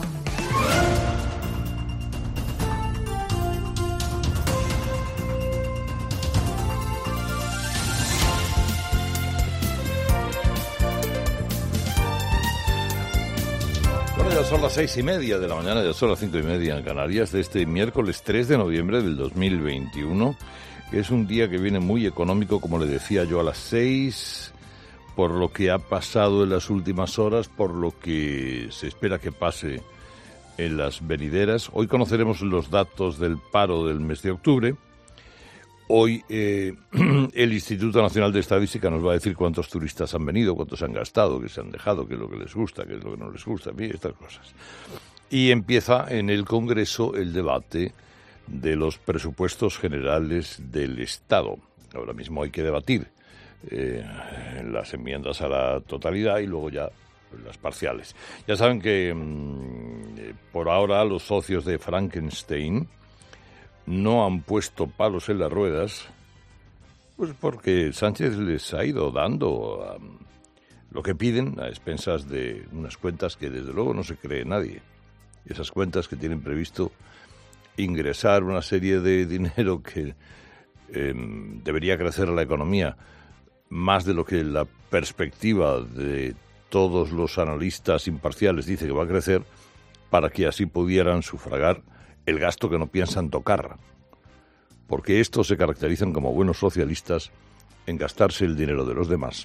Bueno, ya son las seis y media de la mañana, ya son las cinco y media en Canarias, de este miércoles tres de noviembre del dos mil veintiuno. Es un día que viene muy económico, como le decía yo, a las seis... por lo que ha pasado en las últimas horas, por lo que se espera que pase en las venideras. Hoy conoceremos los datos del paro del mes de octubre. Hoy eh, el Instituto Nacional de Estadística nos va a decir cuántos turistas han venido, cuántos han gastado, qué se han dejado, qué es lo que les gusta, qué es lo que no les gusta, en fin, estas cosas. Y empieza en el Congreso el debate de los presupuestos generales del Estado. Ahora mismo hay que debatir Eh, las enmiendas a la totalidad y luego ya las parciales. Ya saben que mmm, por ahora los socios de Frankenstein no han puesto palos en las ruedas, pues porque Sánchez les ha ido dando um, lo que piden a expensas de unas cuentas que desde luego no se cree nadie. Esas cuentas que tienen previsto ingresar una serie de dinero que eh, debería crecer la economía más de lo que la perspectiva de todos los analistas imparciales dice que va a crecer, para que así pudieran sufragar el gasto que no piensan tocar. Porque estos se caracterizan como buenos socialistas en gastarse el dinero de los demás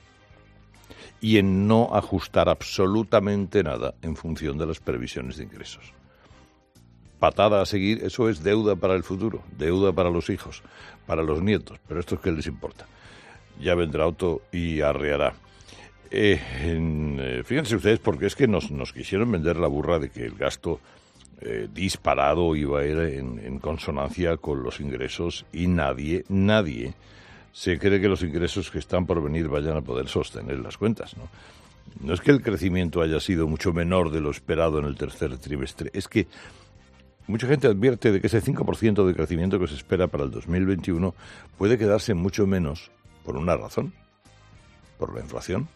y en no ajustar absolutamente nada en función de las previsiones de ingresos. Patada a seguir, eso es deuda para el futuro, deuda para los hijos, para los nietos, pero esto es que les importa. Ya vendrá otro y arreará. Eh, en, eh, fíjense ustedes, porque es que nos, nos quisieron vender la burra de que el gasto eh, disparado iba a ir en, en consonancia con los ingresos, y nadie, nadie se cree que los ingresos que están por venir vayan a poder sostener las cuentas, ¿no? No es que el crecimiento haya sido mucho menor de lo esperado en el tercer trimestre, es que mucha gente advierte de que ese cinco por ciento de crecimiento que se espera para el dos mil veintiuno puede quedarse mucho menos. ¿Por una razón? ¿Por la inflación?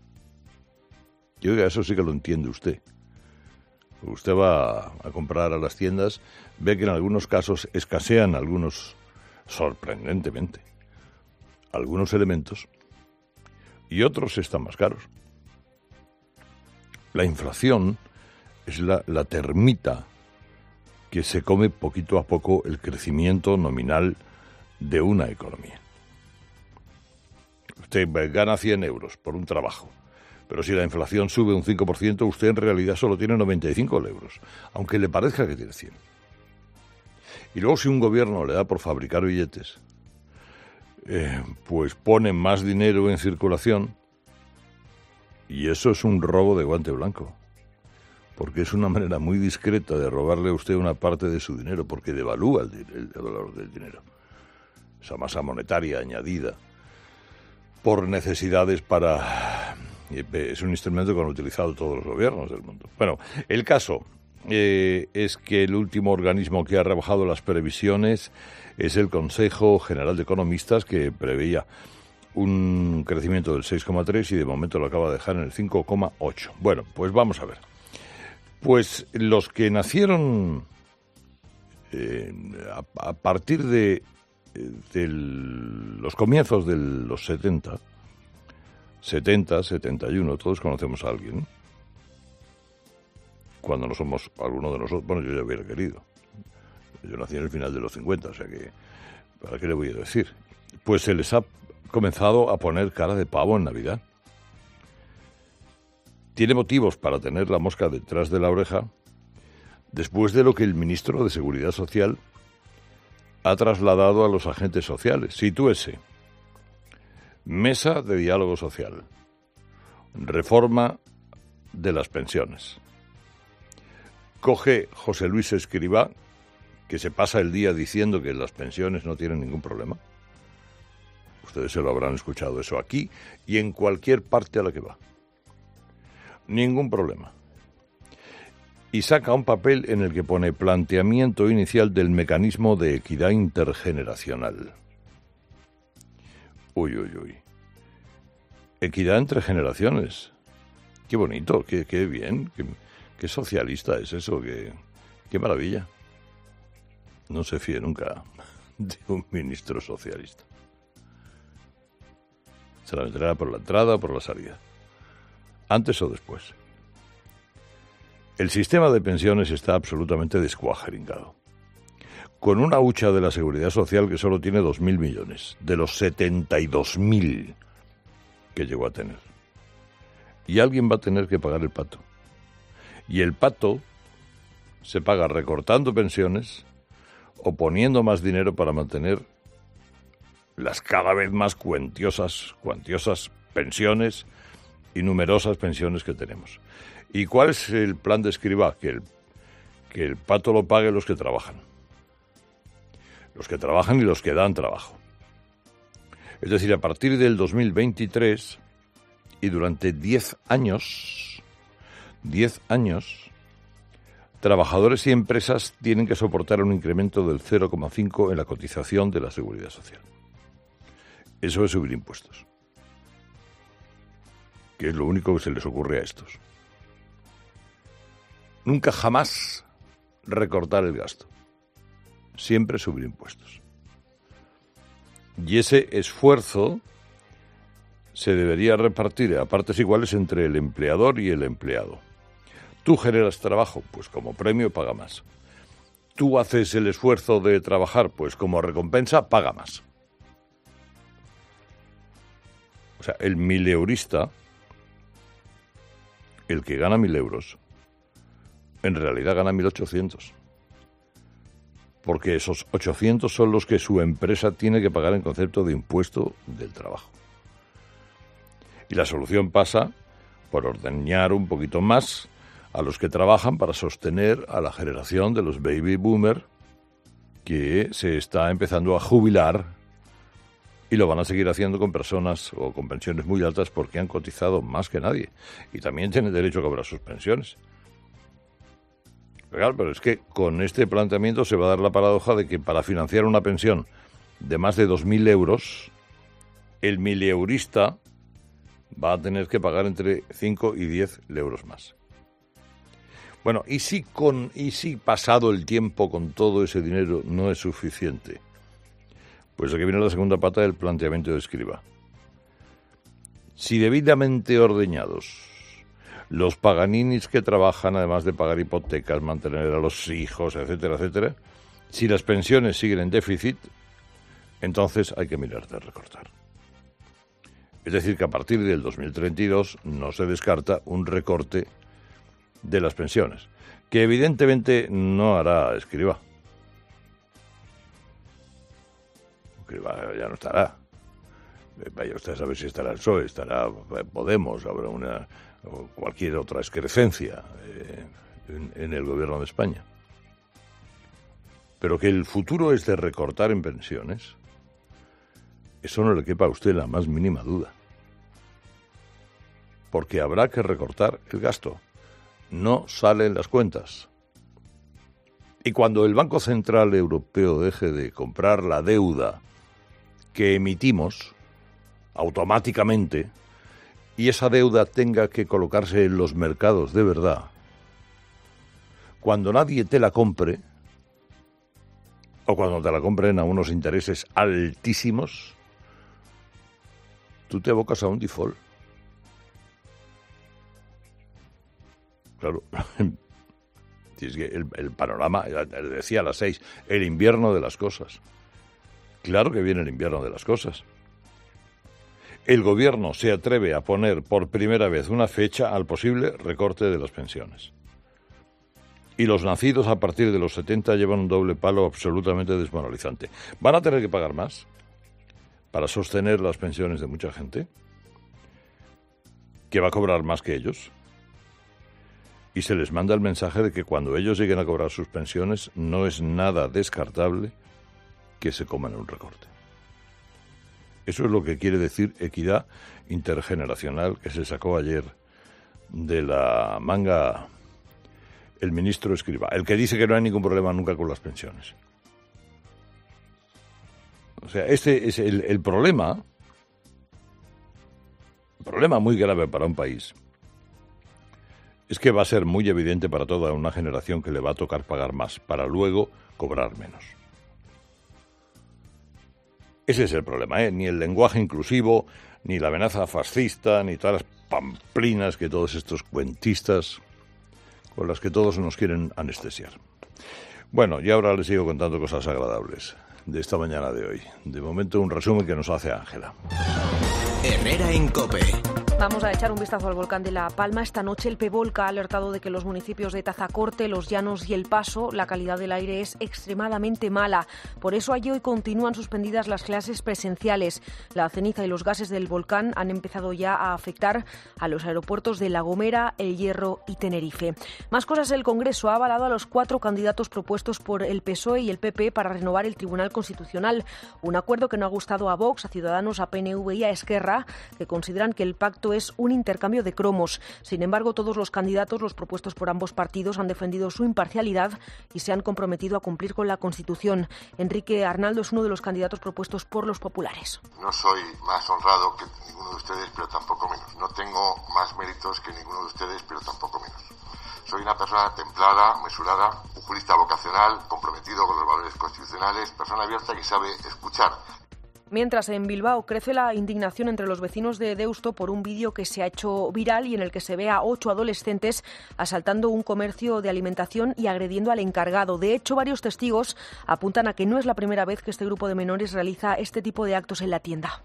Yo digo, eso sí que lo entiende usted. Usted va a comprar a las tiendas, ve que en algunos casos escasean algunos, sorprendentemente, algunos elementos, y otros están más caros. La inflación es la, la termita que se come poquito a poco el crecimiento nominal de una economía. Usted gana cien euros por un trabajo, pero si la inflación sube un cinco por ciento, usted en realidad solo tiene noventa y cinco euros, aunque le parezca que tiene cien. Y luego si un gobierno le da por fabricar billetes, eh, pues pone más dinero en circulación, y eso es un robo de guante blanco, porque es una manera muy discreta de robarle a usted una parte de su dinero, porque devalúa el, el, el valor del dinero, esa masa monetaria añadida por necesidades para... Es un instrumento que han utilizado todos los gobiernos del mundo. Bueno, el caso eh, es que el último organismo que ha rebajado las previsiones es el Consejo General de Economistas, que preveía un crecimiento del seis coma tres y de momento lo acaba de dejar en el cinco coma ocho. Bueno, pues vamos a ver. Pues los que nacieron eh, a, a partir de, de los comienzos de los setenta, setenta, setenta y uno, todos conocemos a alguien, cuando no somos alguno de nosotros. Bueno, yo ya hubiera querido. Yo nací en el final de los cincuenta, o sea que, ¿para qué le voy a decir? Pues se les ha comenzado a poner cara de pavo en Navidad. Tiene motivos para tener la mosca detrás de la oreja después de lo que el ministro de Seguridad Social ha trasladado a los agentes sociales. Sitúese. Mesa de diálogo social. Reforma de las pensiones. Coge José Luis Escrivá, que se pasa el día diciendo que las pensiones no tienen ningún problema. Ustedes se lo habrán escuchado eso aquí y en cualquier parte a la que va. Ningún problema. Y saca un papel en el que pone planteamiento inicial del mecanismo de equidad intergeneracional. Uy, uy, uy. Equidad entre generaciones. Qué bonito, qué, qué bien, qué, qué socialista es eso, qué, qué maravilla. No se fíe nunca de un ministro socialista. Se la meterá por la entrada o por la salida. Antes o después. El sistema de pensiones está absolutamente descuajeringado. Con una hucha de la Seguridad Social que solo tiene dos mil millones, de los setenta y dos mil que llegó a tener. Y alguien va a tener que pagar el pato. Y el pato se paga recortando pensiones o poniendo más dinero para mantener las cada vez más cuantiosas, cuantiosas pensiones y numerosas pensiones que tenemos. ¿Y cuál es el plan de Escrivá? Que el, que el pato lo pague los que trabajan. Los que trabajan y los que dan trabajo. Es decir, a partir del dos mil veintitrés y durante diez años, diez años, trabajadores y empresas tienen que soportar un incremento del cero coma cinco en la cotización de la Seguridad Social. Eso es subir impuestos. Que es lo único que se les ocurre a estos. Nunca jamás recortar el gasto. Siempre subir impuestos. Y ese esfuerzo se debería repartir a partes iguales entre el empleador y el empleado. Tú generas trabajo, pues como premio paga más. Tú haces el esfuerzo de trabajar, pues como recompensa paga más. O sea, el mileurista, el que gana mil euros, en realidad gana mil ochocientos. Porque esos ochocientos son los que su empresa tiene que pagar en concepto de impuesto del trabajo. Y la solución pasa por ordeñar un poquito más a los que trabajan para sostener a la generación de los baby boomer que se está empezando a jubilar y lo van a seguir haciendo con personas o con pensiones muy altas porque han cotizado más que nadie y también tienen derecho a cobrar sus pensiones. Pero, pero es que con este planteamiento se va a dar la paradoja de que para financiar una pensión de más de dos mil euros, el mileurista va a tener que pagar entre cinco y diez euros más. Bueno, ¿y si, con, y si pasado el tiempo con todo ese dinero no es suficiente? Pues aquí viene la segunda pata del planteamiento de Escrivá. Si debidamente ordeñados, los paganinis que trabajan, además de pagar hipotecas, mantener a los hijos, etcétera, etcétera, si las pensiones siguen en déficit, entonces hay que mirar de recortar. Es decir, que a partir del dos mil treinta y dos no se descarta un recorte de las pensiones, que evidentemente no hará Escrivá. Escrivá ya no estará. Vaya usted a saber si estará el P S O E, estará Podemos, habrá una o cualquier otra excrescencia eh, en, en el gobierno de España. Pero que el futuro es de recortar en pensiones, eso no le quepa a usted la más mínima duda. Porque habrá que recortar el gasto. No salen las cuentas. Y cuando el Banco Central Europeo deje de comprar la deuda que emitimos automáticamente y esa deuda tenga que colocarse en los mercados de verdad, cuando nadie te la compre o cuando te la compren a unos intereses altísimos, tú te abocas a un default. Claro, Es que el, el panorama, le decía a las seis, el invierno de las cosas. Claro que viene el invierno de las cosas. El gobierno se atreve a poner por primera vez una fecha al posible recorte de las pensiones. Y los nacidos a partir de los setenta llevan un doble palo absolutamente desmoralizante. ¿Van a tener que pagar más para sostener las pensiones de mucha gente que va a cobrar más que ellos? Y se les manda el mensaje de que cuando ellos lleguen a cobrar sus pensiones no es nada descartable que se coman un recorte. Eso es lo que quiere decir equidad intergeneracional que se sacó ayer de la manga el ministro Escrivá, el que dice que no hay ningún problema nunca con las pensiones. O sea, este es el, el problema, un problema muy grave para un país. Es que va a ser muy evidente para toda una generación que le va a tocar pagar más para luego cobrar menos. Ese es el problema, ¿eh? Ni el lenguaje inclusivo, ni la amenaza fascista, ni todas las pamplinas que todos estos cuentistas con las que todos nos quieren anestesiar. Bueno, y ahora les sigo contando cosas agradables de esta mañana de hoy. De momento un resumen que nos hace Ángela. Herrera en COPE. Vamos a echar un vistazo al volcán de La Palma. Esta noche el Pevolca ha alertado de que en los municipios de Tazacorte, Los Llanos y El Paso la calidad del aire es extremadamente mala. Por eso allí hoy continúan suspendidas las clases presenciales. La ceniza y los gases del volcán han empezado ya a afectar a los aeropuertos de La Gomera, El Hierro y Tenerife. Más cosas, el Congreso ha avalado a los cuatro candidatos propuestos por el P S O E y el P P para renovar el Tribunal Constitucional. Un acuerdo que no ha gustado a Vox, a Ciudadanos, a P N V y a Esquerra, que consideran que el pacto es un intercambio de cromos. Sin embargo, todos los candidatos, los propuestos por ambos partidos, han defendido su imparcialidad y se han comprometido a cumplir con la Constitución. Enrique Arnaldo es uno de los candidatos propuestos por los populares. No soy más honrado que ninguno de ustedes, pero tampoco menos. No tengo más méritos que ninguno de ustedes, pero tampoco menos. Soy una persona templada, mesurada, un jurista vocacional, comprometido con los valores constitucionales, persona abierta que sabe escuchar. Mientras, en Bilbao crece la indignación entre los vecinos de Deusto por un vídeo que se ha hecho viral y en el que se ve a ocho adolescentes asaltando un comercio de alimentación y agrediendo al encargado. De hecho, varios testigos apuntan a que no es la primera vez que este grupo de menores realiza este tipo de actos en la tienda.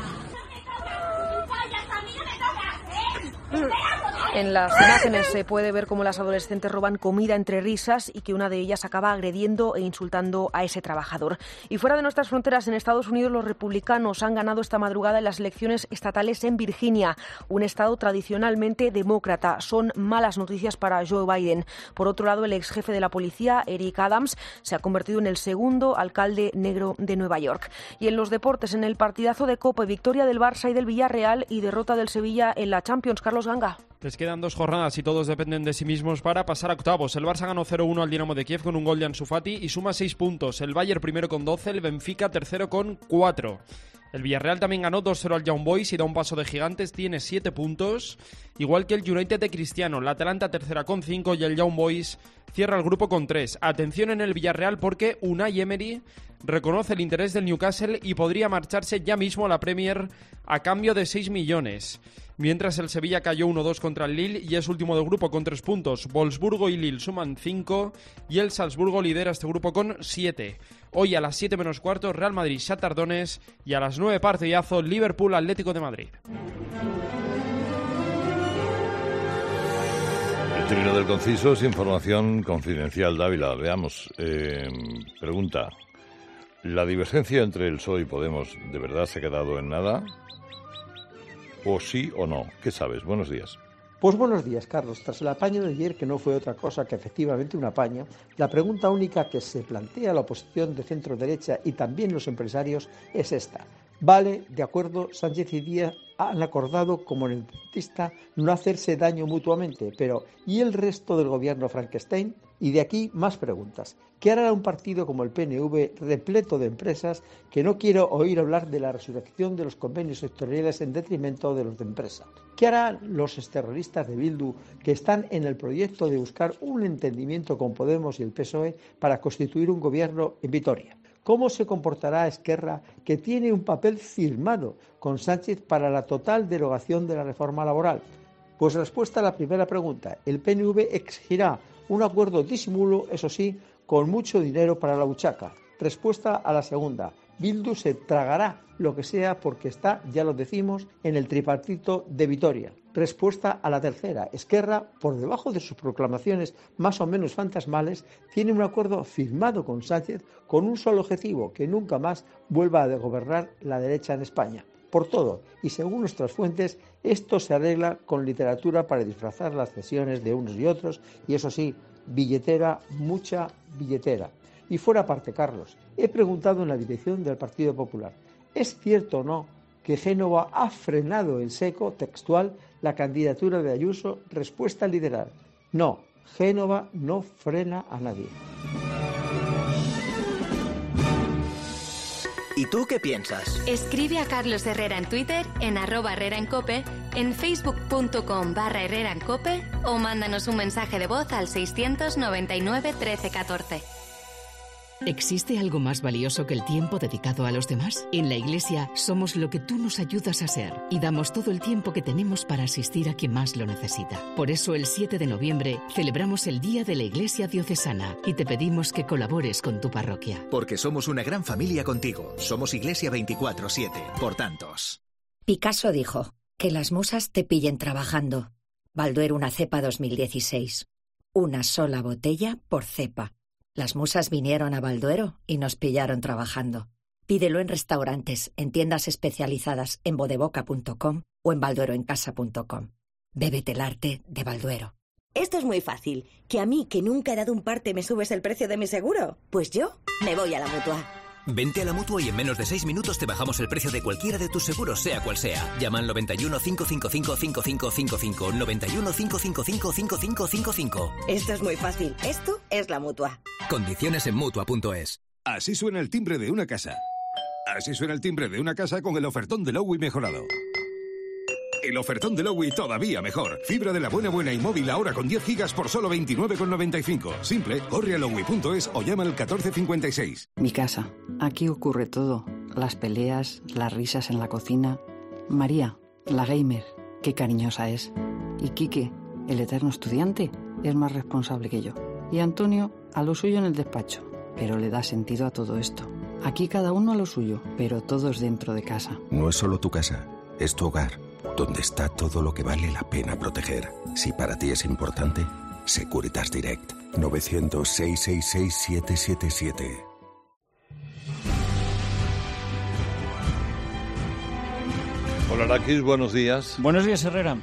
En las imágenes se puede ver cómo las adolescentes roban comida entre risas y que una de ellas acaba agrediendo e insultando a ese trabajador. Y fuera de nuestras fronteras, en Estados Unidos, los republicanos han ganado esta madrugada en las elecciones estatales en Virginia, un estado tradicionalmente demócrata. Son malas noticias para Joe Biden. Por otro lado, el ex jefe de la policía, Eric Adams, se ha convertido en el segundo alcalde negro de Nueva York. Y en los deportes, en el partidazo de Copa, victoria del Barça y del Villarreal y derrota del Sevilla en la Champions. Carlos Ganga. Les quedan dos jornadas y todos dependen de sí mismos para pasar a octavos. El Barça ganó cero uno al Dinamo de Kiev con un gol de Ansu Fati y suma seis puntos. El Bayern primero con doce, el Benfica tercero con cuatro. El Villarreal también ganó dos cero al Young Boys y da un paso de gigantes, tiene siete puntos, igual que el United de Cristiano. La Atalanta tercera con cinco y el Young Boys cierra el grupo con tres. Atención en el Villarreal porque Unai Emery reconoce el interés del Newcastle y podría marcharse ya mismo a la Premier a cambio de seis millones. Mientras el Sevilla cayó uno dos contra el Lille y es último del grupo con tres puntos. Wolfsburgo y Lille suman cinco y el Salzburgo lidera este grupo con siete. Hoy a las siete menos cuarto Real Madrid Shakhtar Donetsk y a las nueve partidazo Liverpool Atlético de Madrid. El trino del conciso es información confidencial. Dávila, veamos. Eh, pregunta, ¿la divergencia entre el P S O E y Podemos de verdad se ha quedado en nada? ¿O sí o no? ¿Qué sabes? Buenos días. Pues buenos días, Carlos. Tras el apaño de ayer, que no fue otra cosa que efectivamente un apaño, la pregunta única que se plantea la oposición de centro-derecha y también los empresarios es esta. Vale, de acuerdo, Sánchez y Díaz han acordado, como en el dentista, no hacerse daño mutuamente, pero ¿y el resto del gobierno Frankenstein? Y de aquí más preguntas. ¿Qué hará un partido como el P N V repleto de empresas que no quiero oír hablar de la resurrección de los convenios sectoriales en detrimento de los de empresa? ¿Qué harán los exterroristas de Bildu que están en el proyecto de buscar un entendimiento con Podemos y el P S O E para constituir un gobierno en Vitoria? ¿Cómo se comportará Esquerra, que tiene un papel firmado con Sánchez para la total derogación de la reforma laboral? Pues respuesta a la primera pregunta, el P N V exigirá Un acuerdo disimulo, eso sí, con mucho dinero para la buchaca. Respuesta a la segunda. Bildu se tragará lo que sea porque está, ya lo decimos, en el tripartito de Vitoria. Respuesta a la tercera. Esquerra, por debajo de sus proclamaciones más o menos fantasmales, tiene un acuerdo firmado con Sánchez con un solo objetivo, que nunca más vuelva a gobernar la derecha en España. Por todo, y según nuestras fuentes, esto se arregla con literatura para disfrazar las cesiones de unos y otros, y eso sí, billetera, mucha billetera. Y fuera parte, Carlos, he preguntado en la dirección del Partido Popular, ¿es cierto o no que Génova ha frenado en seco, textual, la candidatura de Ayuso? Respuesta literal, no, Génova no frena a nadie. ¿Y tú qué piensas? Escribe a Carlos Herrera en Twitter, en arroba Herrera en Cope, en facebook.com barra Herrera en Cope o mándanos un mensaje de voz al seiscientos noventa y nueve trece catorce. ¿Existe algo más valioso que el tiempo dedicado a los demás? En la Iglesia somos lo que tú nos ayudas a ser y damos todo el tiempo que tenemos para asistir a quien más lo necesita. Por eso el siete de noviembre celebramos el Día de la Iglesia Diocesana y te pedimos que colabores con tu parroquia. Porque somos una gran familia contigo. Somos Iglesia veinticuatro siete, por tantos. Picasso dijo, que las musas te pillen trabajando. Balduero una cepa dos mil dieciséis. Una sola botella por cepa. Las musas vinieron a Balduero y nos pillaron trabajando. Pídelo en restaurantes, en tiendas especializadas en bodeboca punto com o en baldueroencasa punto com. Bébete el arte de Balduero. Esto es muy fácil. ¿Que a mí, que nunca he dado un parte, me subes el precio de mi seguro? Pues yo me voy a la Mutua. Vente a la Mutua y en menos de seis minutos te bajamos el precio de cualquiera de tus seguros, sea cual sea. Llama al noventa y uno, cinco cinco cinco, cinco cinco cinco cinco, noventa y uno, cinco cinco cinco, cinco cinco cinco cinco. Esto es muy fácil. Esto es la Mutua. Condiciones en Mutua punto es. Así suena el timbre de una casa. Así suena el timbre de una casa con el ofertón de Lowy mejorado. El ofertón de Lowy todavía mejor. Fibra de la buena buena y móvil ahora con diez gigas por solo veintinueve con noventa y cinco. Simple, corre a lowy punto es o llama al catorce cincuenta y seis. Mi casa. Aquí ocurre todo. Las peleas, las risas en la cocina. María, la gamer, qué cariñosa es. Y Quique, el eterno estudiante, es más responsable que yo. Y Antonio, a lo suyo en el despacho. Pero le da sentido a todo esto. Aquí cada uno a lo suyo, pero todos dentro de casa. No es solo tu casa, es tu hogar, donde está todo lo que vale la pena proteger. Si para ti es importante, Securitas Direct. nueve cero cero, seis seis seis, siete siete siete. Hola, Araquis, buenos días. Buenos días, Herrera.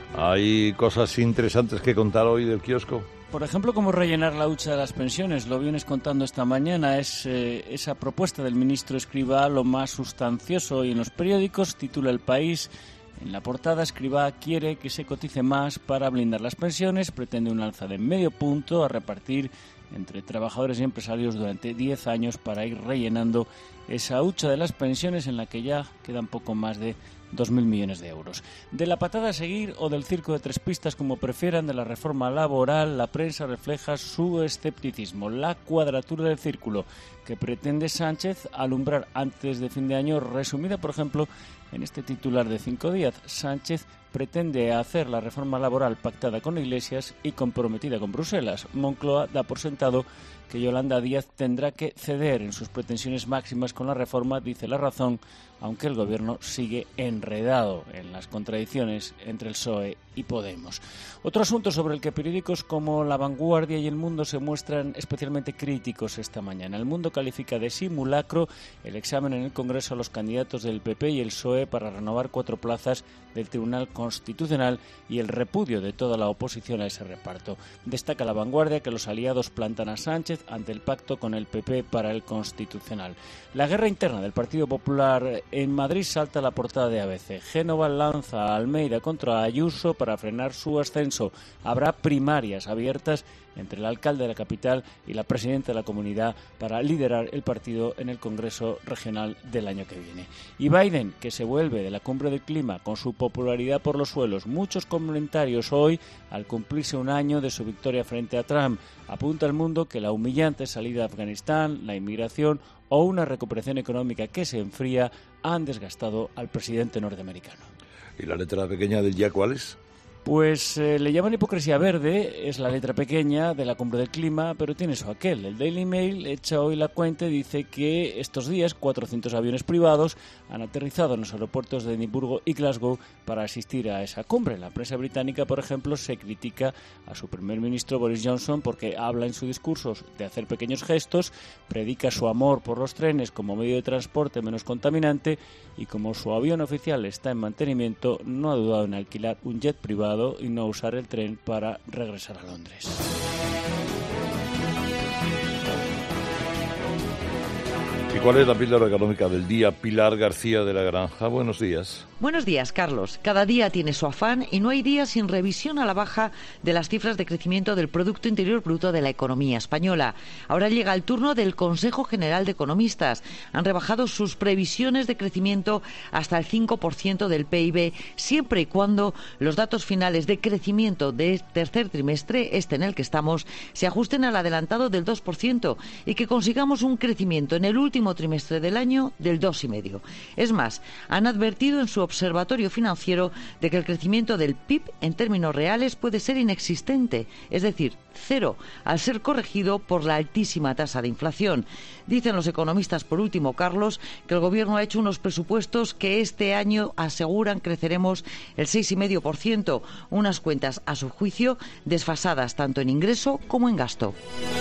¿Hay cosas interesantes que contar hoy del kiosco? Por ejemplo, cómo rellenar la hucha de las pensiones. Lo vienes contando esta mañana. Es eh, esa propuesta del ministro Escrivá lo más sustancioso hoy en los periódicos. Titula El País. En la portada, Escrivá quiere que se cotice más para blindar las pensiones. Pretende un alza de medio punto a repartir entre trabajadores y empresarios durante diez años para ir rellenando esa hucha de las pensiones en la que ya quedan poco más de dos mil millones de euros. De la patada a seguir o del circo de tres pistas, como prefieran, de la reforma laboral, la prensa refleja su escepticismo. La cuadratura del círculo que pretende Sánchez alumbrar antes de fin de año, resumida, por ejemplo, en este titular de Cinco Días. Sánchez pretende hacer la reforma laboral pactada con Iglesias y comprometida con Bruselas. Moncloa da por sentado que Yolanda Díaz tendrá que ceder en sus pretensiones máximas con la reforma, dice La Razón, aunque el gobierno sigue enredado en las contradicciones entre el P S O E y Podemos. Otro asunto sobre el que periódicos como La Vanguardia y El Mundo se muestran especialmente críticos esta mañana. El Mundo califica de simulacro el examen en el Congreso a los candidatos del P P y el P S O E para renovar cuatro plazas del Tribunal Constitucional y el repudio de toda la oposición a ese reparto. Destaca La Vanguardia que los aliados plantan a Sánchez ante el pacto con el P P para el Constitucional. La guerra interna del Partido Popular en Madrid salta a la portada de A B C. Génova lanza a Almeida contra Ayuso para frenar su ascenso. Habrá primarias abiertas entre el alcalde de la capital y la presidenta de la comunidad para liderar el partido en el Congreso Regional del año que viene. Y Biden, que se vuelve de la cumbre del clima con su popularidad por los suelos. Muchos comentarios hoy al cumplirse un año de su victoria frente a Trump. Apunta El Mundo que la humillante salida de Afganistán, la inmigración o una recuperación económica que se enfría han desgastado al presidente norteamericano. ¿Y la letra pequeña del día cuál es? Pues eh, le llaman hipocresía verde, es la letra pequeña de la cumbre del clima, pero tiene su aquel. El Daily Mail echa hoy la cuenta y dice que estos días cuatrocientos aviones privados han aterrizado en los aeropuertos de Edimburgo y Glasgow para asistir a esa cumbre. La prensa británica, por ejemplo, se critica a su primer ministro Boris Johnson porque habla en sus discursos de hacer pequeños gestos, predica su amor por los trenes como medio de transporte menos contaminante y como su avión oficial está en mantenimiento, no ha dudado en alquilar un jet privado y no usar el tren para regresar a Londres. ¿Y cuál es la píldora económica del día? Pilar García de la Granja, buenos días. Buenos días, Carlos. Cada día tiene su afán y no hay día sin revisión a la baja de las cifras de crecimiento del Producto Interior Bruto de la economía española. Ahora llega el turno del Consejo General de Economistas. Han rebajado sus previsiones de crecimiento hasta el cinco por ciento del P I B, siempre y cuando los datos finales de crecimiento del tercer trimestre, este en el que estamos, se ajusten al adelantado del dos por ciento y que consigamos un crecimiento en el último trimestre del año del dos coma cinco por ciento. Es más, han advertido en su observatorio financiero de que el crecimiento del P I B en términos reales puede ser inexistente, es decir, cero, al ser corregido por la altísima tasa de inflación. Dicen los economistas, por último, Carlos, que el Gobierno ha hecho unos presupuestos que este año aseguran creceremos el seis coma cinco por ciento, unas cuentas, a su juicio, desfasadas tanto en ingreso como en gasto.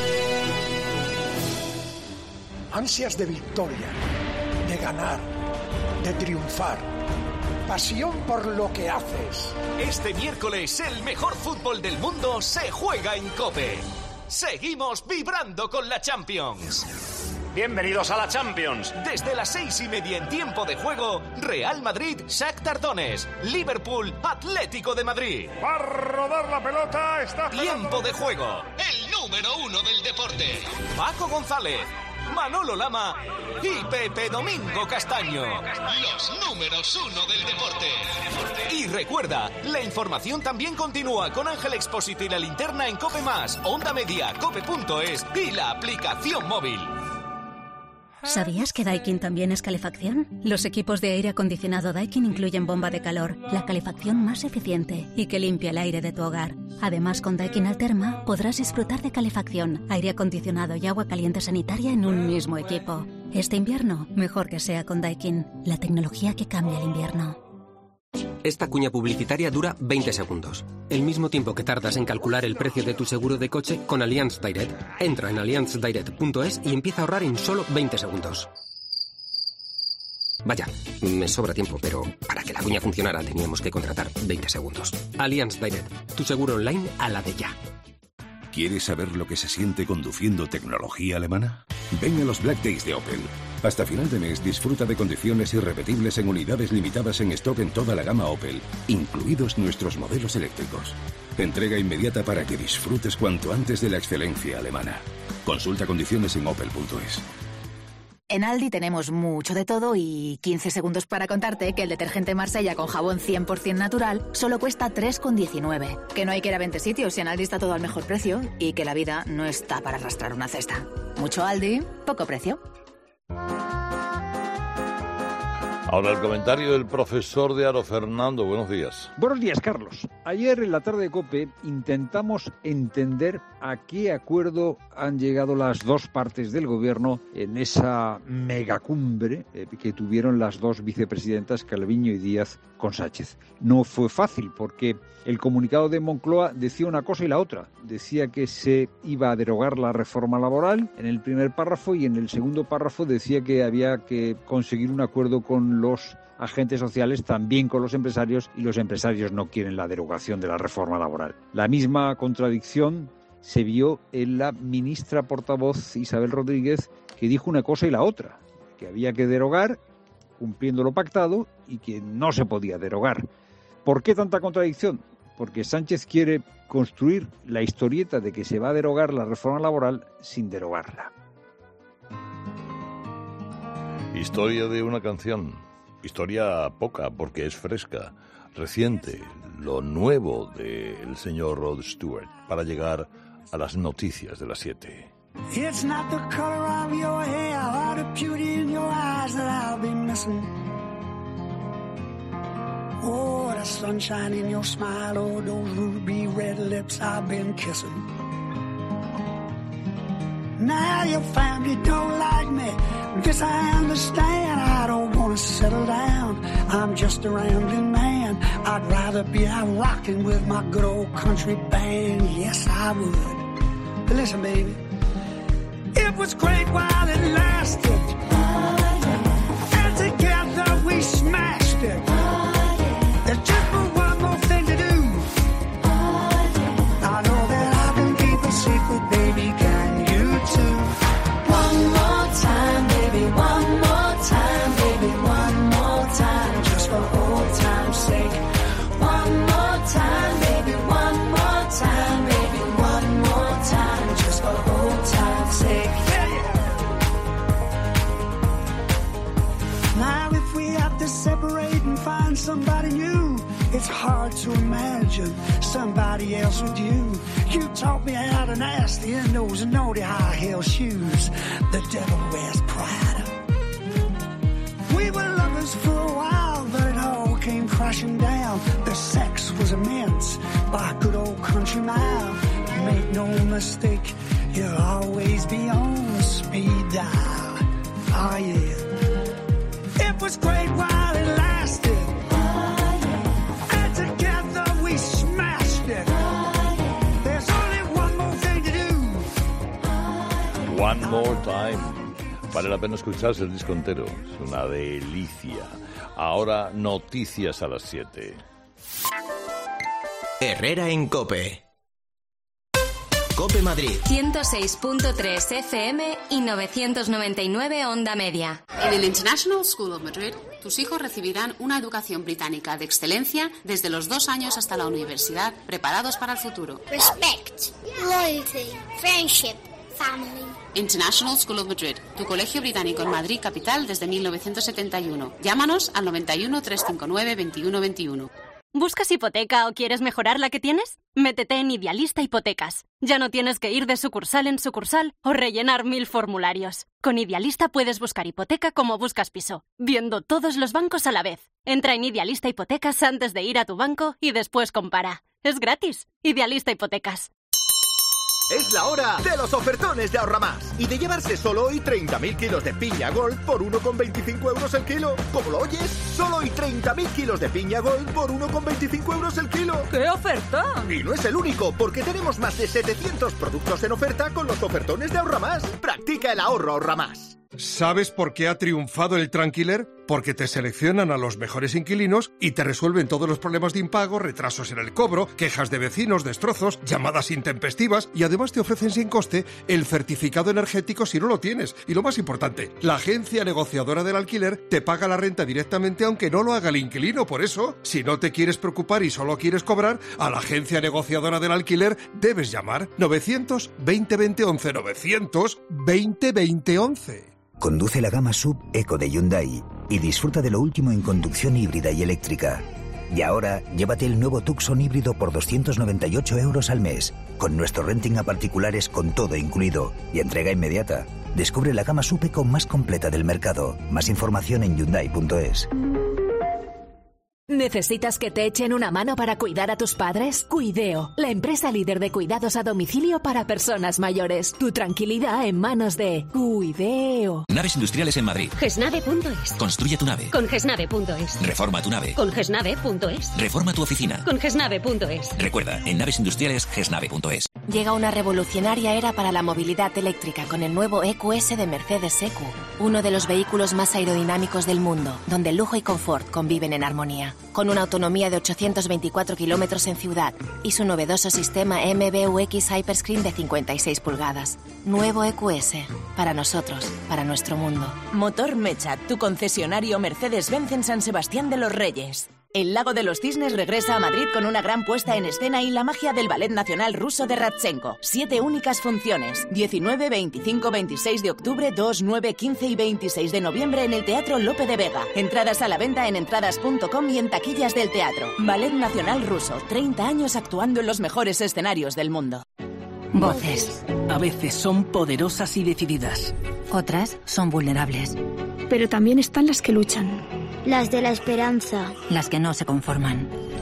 Ansias de victoria, de ganar, de triunfar. Pasión por lo que haces. Este miércoles el mejor fútbol del mundo se juega en COPE. Seguimos vibrando con la Champions. Bienvenidos a la Champions. Desde las seis y media en tiempo de juego, Real Madrid, Shakhtar Donetsk, Liverpool, Atlético de Madrid. Va a rodar la pelota, está tiempo de juego. El número uno del deporte. Paco González, Manolo Lama y Pepe Domingo Castaño. Los números uno del deporte. Y recuerda, la información también continúa con Ángel Expósito y la linterna en COPE Más, Onda Media, cope punto es y la aplicación móvil. ¿Sabías que Daikin también es calefacción? Los equipos de aire acondicionado Daikin incluyen bomba de calor, la calefacción más eficiente y que limpia el aire de tu hogar. Además, con Daikin Alterma podrás disfrutar de calefacción, aire acondicionado y agua caliente sanitaria en un mismo equipo. Este invierno, mejor que sea con Daikin, la tecnología que cambia el invierno. Esta cuña publicitaria dura veinte segundos. El mismo tiempo que tardas en calcular el precio de tu seguro de coche con Allianz Direct. Entra en allianz direct punto es y empieza a ahorrar en solo veinte segundos. Vaya, me sobra tiempo, pero para que la cuña funcionara teníamos que contratar veinte segundos. Allianz Direct, tu seguro online a la de ya. ¿Quieres saber lo que se siente conduciendo tecnología alemana? Ven a los Black Days de Opel. Hasta final de mes disfruta de condiciones irrepetibles en unidades limitadas en stock en toda la gama Opel, incluidos nuestros modelos eléctricos. Entrega inmediata para que disfrutes cuanto antes de la excelencia alemana. Consulta condiciones en opel punto es. En Aldi tenemos mucho de todo y quince segundos para contarte que el detergente Marsella con jabón cien por ciento natural solo cuesta tres con diecinueve. Que no hay que ir a veinte sitios y en Aldi está todo al mejor precio y que la vida no está para arrastrar una cesta. Mucho Aldi, poco precio. Ahora el comentario del profesor de Aro, Fernando. Buenos días. Buenos días, Carlos. Ayer en la tarde de COPE intentamos entender a qué acuerdo han llegado las dos partes del gobierno en esa megacumbre eh, que tuvieron las dos vicepresidentas, Calviño y Díaz, con Sánchez. No fue fácil porque el comunicado de Moncloa decía una cosa y la otra. Decía que se iba a derogar la reforma laboral en el primer párrafo y en el segundo párrafo decía que había que conseguir un acuerdo con los agentes sociales, también con los empresarios, y los empresarios no quieren la derogación de la reforma laboral. La misma contradicción se vio en la ministra portavoz Isabel Rodríguez, que dijo una cosa y la otra, que había que derogar cumpliendo lo pactado y que no se podía derogar. ¿Por qué tanta contradicción? Porque Sánchez quiere construir la historieta de que se va a derogar la reforma laboral sin derogarla. Historia de una canción. Historia poca, porque es fresca, reciente, lo nuevo del señor Rod Stewart, para llegar a las noticias de las siete. It's not the color of your hair or the beauty in your eyes that I'll be missing. Oh, bright as sunshine in your smile. Oh, those ruby red lips I've been kissing. Now your family don't like me. This I understand. I don't want to settle down. I'm just a rambling man. I'd rather be out rocking with my good old country band. Yes, I would. But listen, baby, it was great while it lasted. And together we smashed it. There's just one more thing to do. I know that I can keep a secret, baby. Can you too? One more time, baby. One more time, baby. One more time, just for old time's sake. One more time, baby. One more time, baby. One more time, just for old time's sake. Yeah, yeah. Now if we have to separate and find somebody new, it's hard to imagine somebody else with you. You taught me how to nasty in those naughty high heel shoes the devil wears Prada. We were lovers for a while, but it all came crashing down. The sex was immense by a good old country mile. Make no mistake, you'll always be on speed dial. Oh yeah. It was great while it lasted. And together we smashed it. There's only one more thing to do. One More Time. Vale la pena escucharse el disco entero. Es una delicia. Ahora, noticias a las siete. Herrera en COPE. COPE Madrid. ciento seis punto tres F M y novecientos noventa y nueve onda media. En el International School of Madrid, tus hijos recibirán una educación británica de excelencia desde los dos años hasta la universidad, preparados para el futuro. Respect, loyalty, friendship, family. International School of Madrid, tu colegio británico en Madrid capital desde mil novecientos setenta y uno. Llámanos al noventa y uno, trescientos cincuenta y nueve, veintiuno veintiuno. ¿Buscas hipoteca o quieres mejorar la que tienes? Métete en Idealista Hipotecas. Ya no tienes que ir de sucursal en sucursal o rellenar mil formularios. Con Idealista puedes buscar hipoteca como buscas piso, viendo todos los bancos a la vez. Entra en Idealista Hipotecas antes de ir a tu banco y después compara. Es gratis. Idealista Hipotecas. Es la hora de los ofertones de Ahorramás y de llevarse solo hoy treinta mil kilos de piña Gold por uno con veinticinco euros el kilo. ¿Cómo lo oyes? Solo hoy treinta mil kilos de piña Gold por uno con veinticinco euros el kilo. ¡Qué oferta! Y no es el único, porque tenemos más de setecientos productos en oferta con los ofertones de Ahorramás. Practica el ahorro Ahorramás. ¿Sabes por qué ha triunfado el Tranquiler? Porque te seleccionan a los mejores inquilinos y te resuelven todos los problemas de impago, retrasos en el cobro, quejas de vecinos, destrozos, llamadas intempestivas y además te ofrecen sin coste el certificado energético si no lo tienes. Y lo más importante, la agencia negociadora del alquiler te paga la renta directamente aunque no lo haga el inquilino. Por eso, si no te quieres preocupar y solo quieres cobrar, a la agencia negociadora del alquiler debes llamar novecientos veinte veinte once, novecientos veinte veinte once. Conduce la gama sub Eco de Hyundai y disfruta de lo último en conducción híbrida y eléctrica. Y ahora, llévate el nuevo Tucson híbrido por doscientos noventa y ocho euros al mes, con nuestro renting a particulares con todo incluido y entrega inmediata. Descubre la gama sub Eco más completa del mercado. Más información en Hyundai punto es. ¿Necesitas que te echen una mano para cuidar a tus padres? Cuideo, la empresa líder de cuidados a domicilio para personas mayores. Tu tranquilidad en manos de Cuideo. Naves industriales en Madrid. Gesnave punto es. Construye tu nave. Con Gesnave punto es. Reforma tu nave. Con Gesnave punto es. Reforma tu oficina. Con Gesnave punto es. Recuerda, en naves industriales, gesnave punto es. Llega una revolucionaria era para la movilidad eléctrica con el nuevo E Q S de Mercedes E Q, uno de los vehículos más aerodinámicos del mundo, donde lujo y confort conviven en armonía. Con una autonomía de ochocientos veinticuatro kilómetros en ciudad y su novedoso sistema M B U X Hyperscreen de cincuenta y seis pulgadas. Nuevo E Q S, para nosotros, para nuestro mundo. Motor Mecha, tu concesionario Mercedes-Benz en San Sebastián de los Reyes. El Lago de los Cisnes regresa a Madrid con una gran puesta en escena y la magia del Ballet Nacional Ruso de Radchenko. Siete únicas funciones. diecinueve, veinticinco, veintiséis de octubre, dos, nueve, quince y veintiséis de noviembre en el Teatro Lope de Vega. Entradas a la venta en entradas punto com y en taquillas del teatro. Ballet Nacional Ruso. treinta años actuando en los mejores escenarios del mundo. Voces. A veces son poderosas y decididas. Otras son vulnerables. Pero también están las que luchan. Las de la esperanza. Las que no se conforman.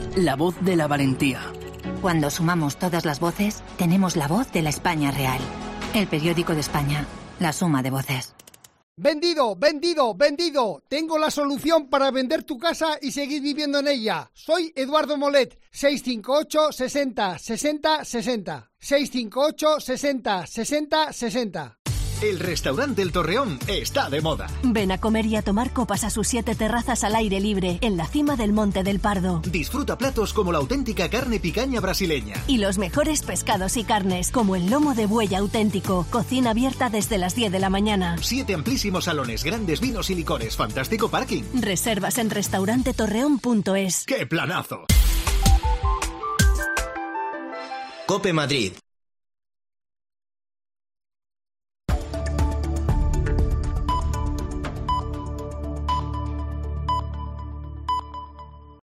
la voz de la valentía. Cuando sumamos todas las voces, tenemos la voz de la España real. El periódico de España, la suma de voces. Vendido, vendido, vendido. Tengo la solución para vender tu casa y seguir viviendo en ella. Soy Eduardo Molet. seis cinco ocho, sesenta, sesenta, sesenta. seis cinco ocho, sesenta, sesenta, sesenta. El restaurante El Torreón está de moda. Ven a comer y a tomar copas a sus siete terrazas al aire libre, en la cima del Monte del Pardo. Disfruta platos como la auténtica carne picaña brasileña. Y los mejores pescados y carnes, como el lomo de buey auténtico. Cocina abierta desde las diez de la mañana. Siete amplísimos salones, grandes vinos y licores, fantástico parking. Reservas en restaurante torreón punto es. ¡Qué planazo! COPE Madrid.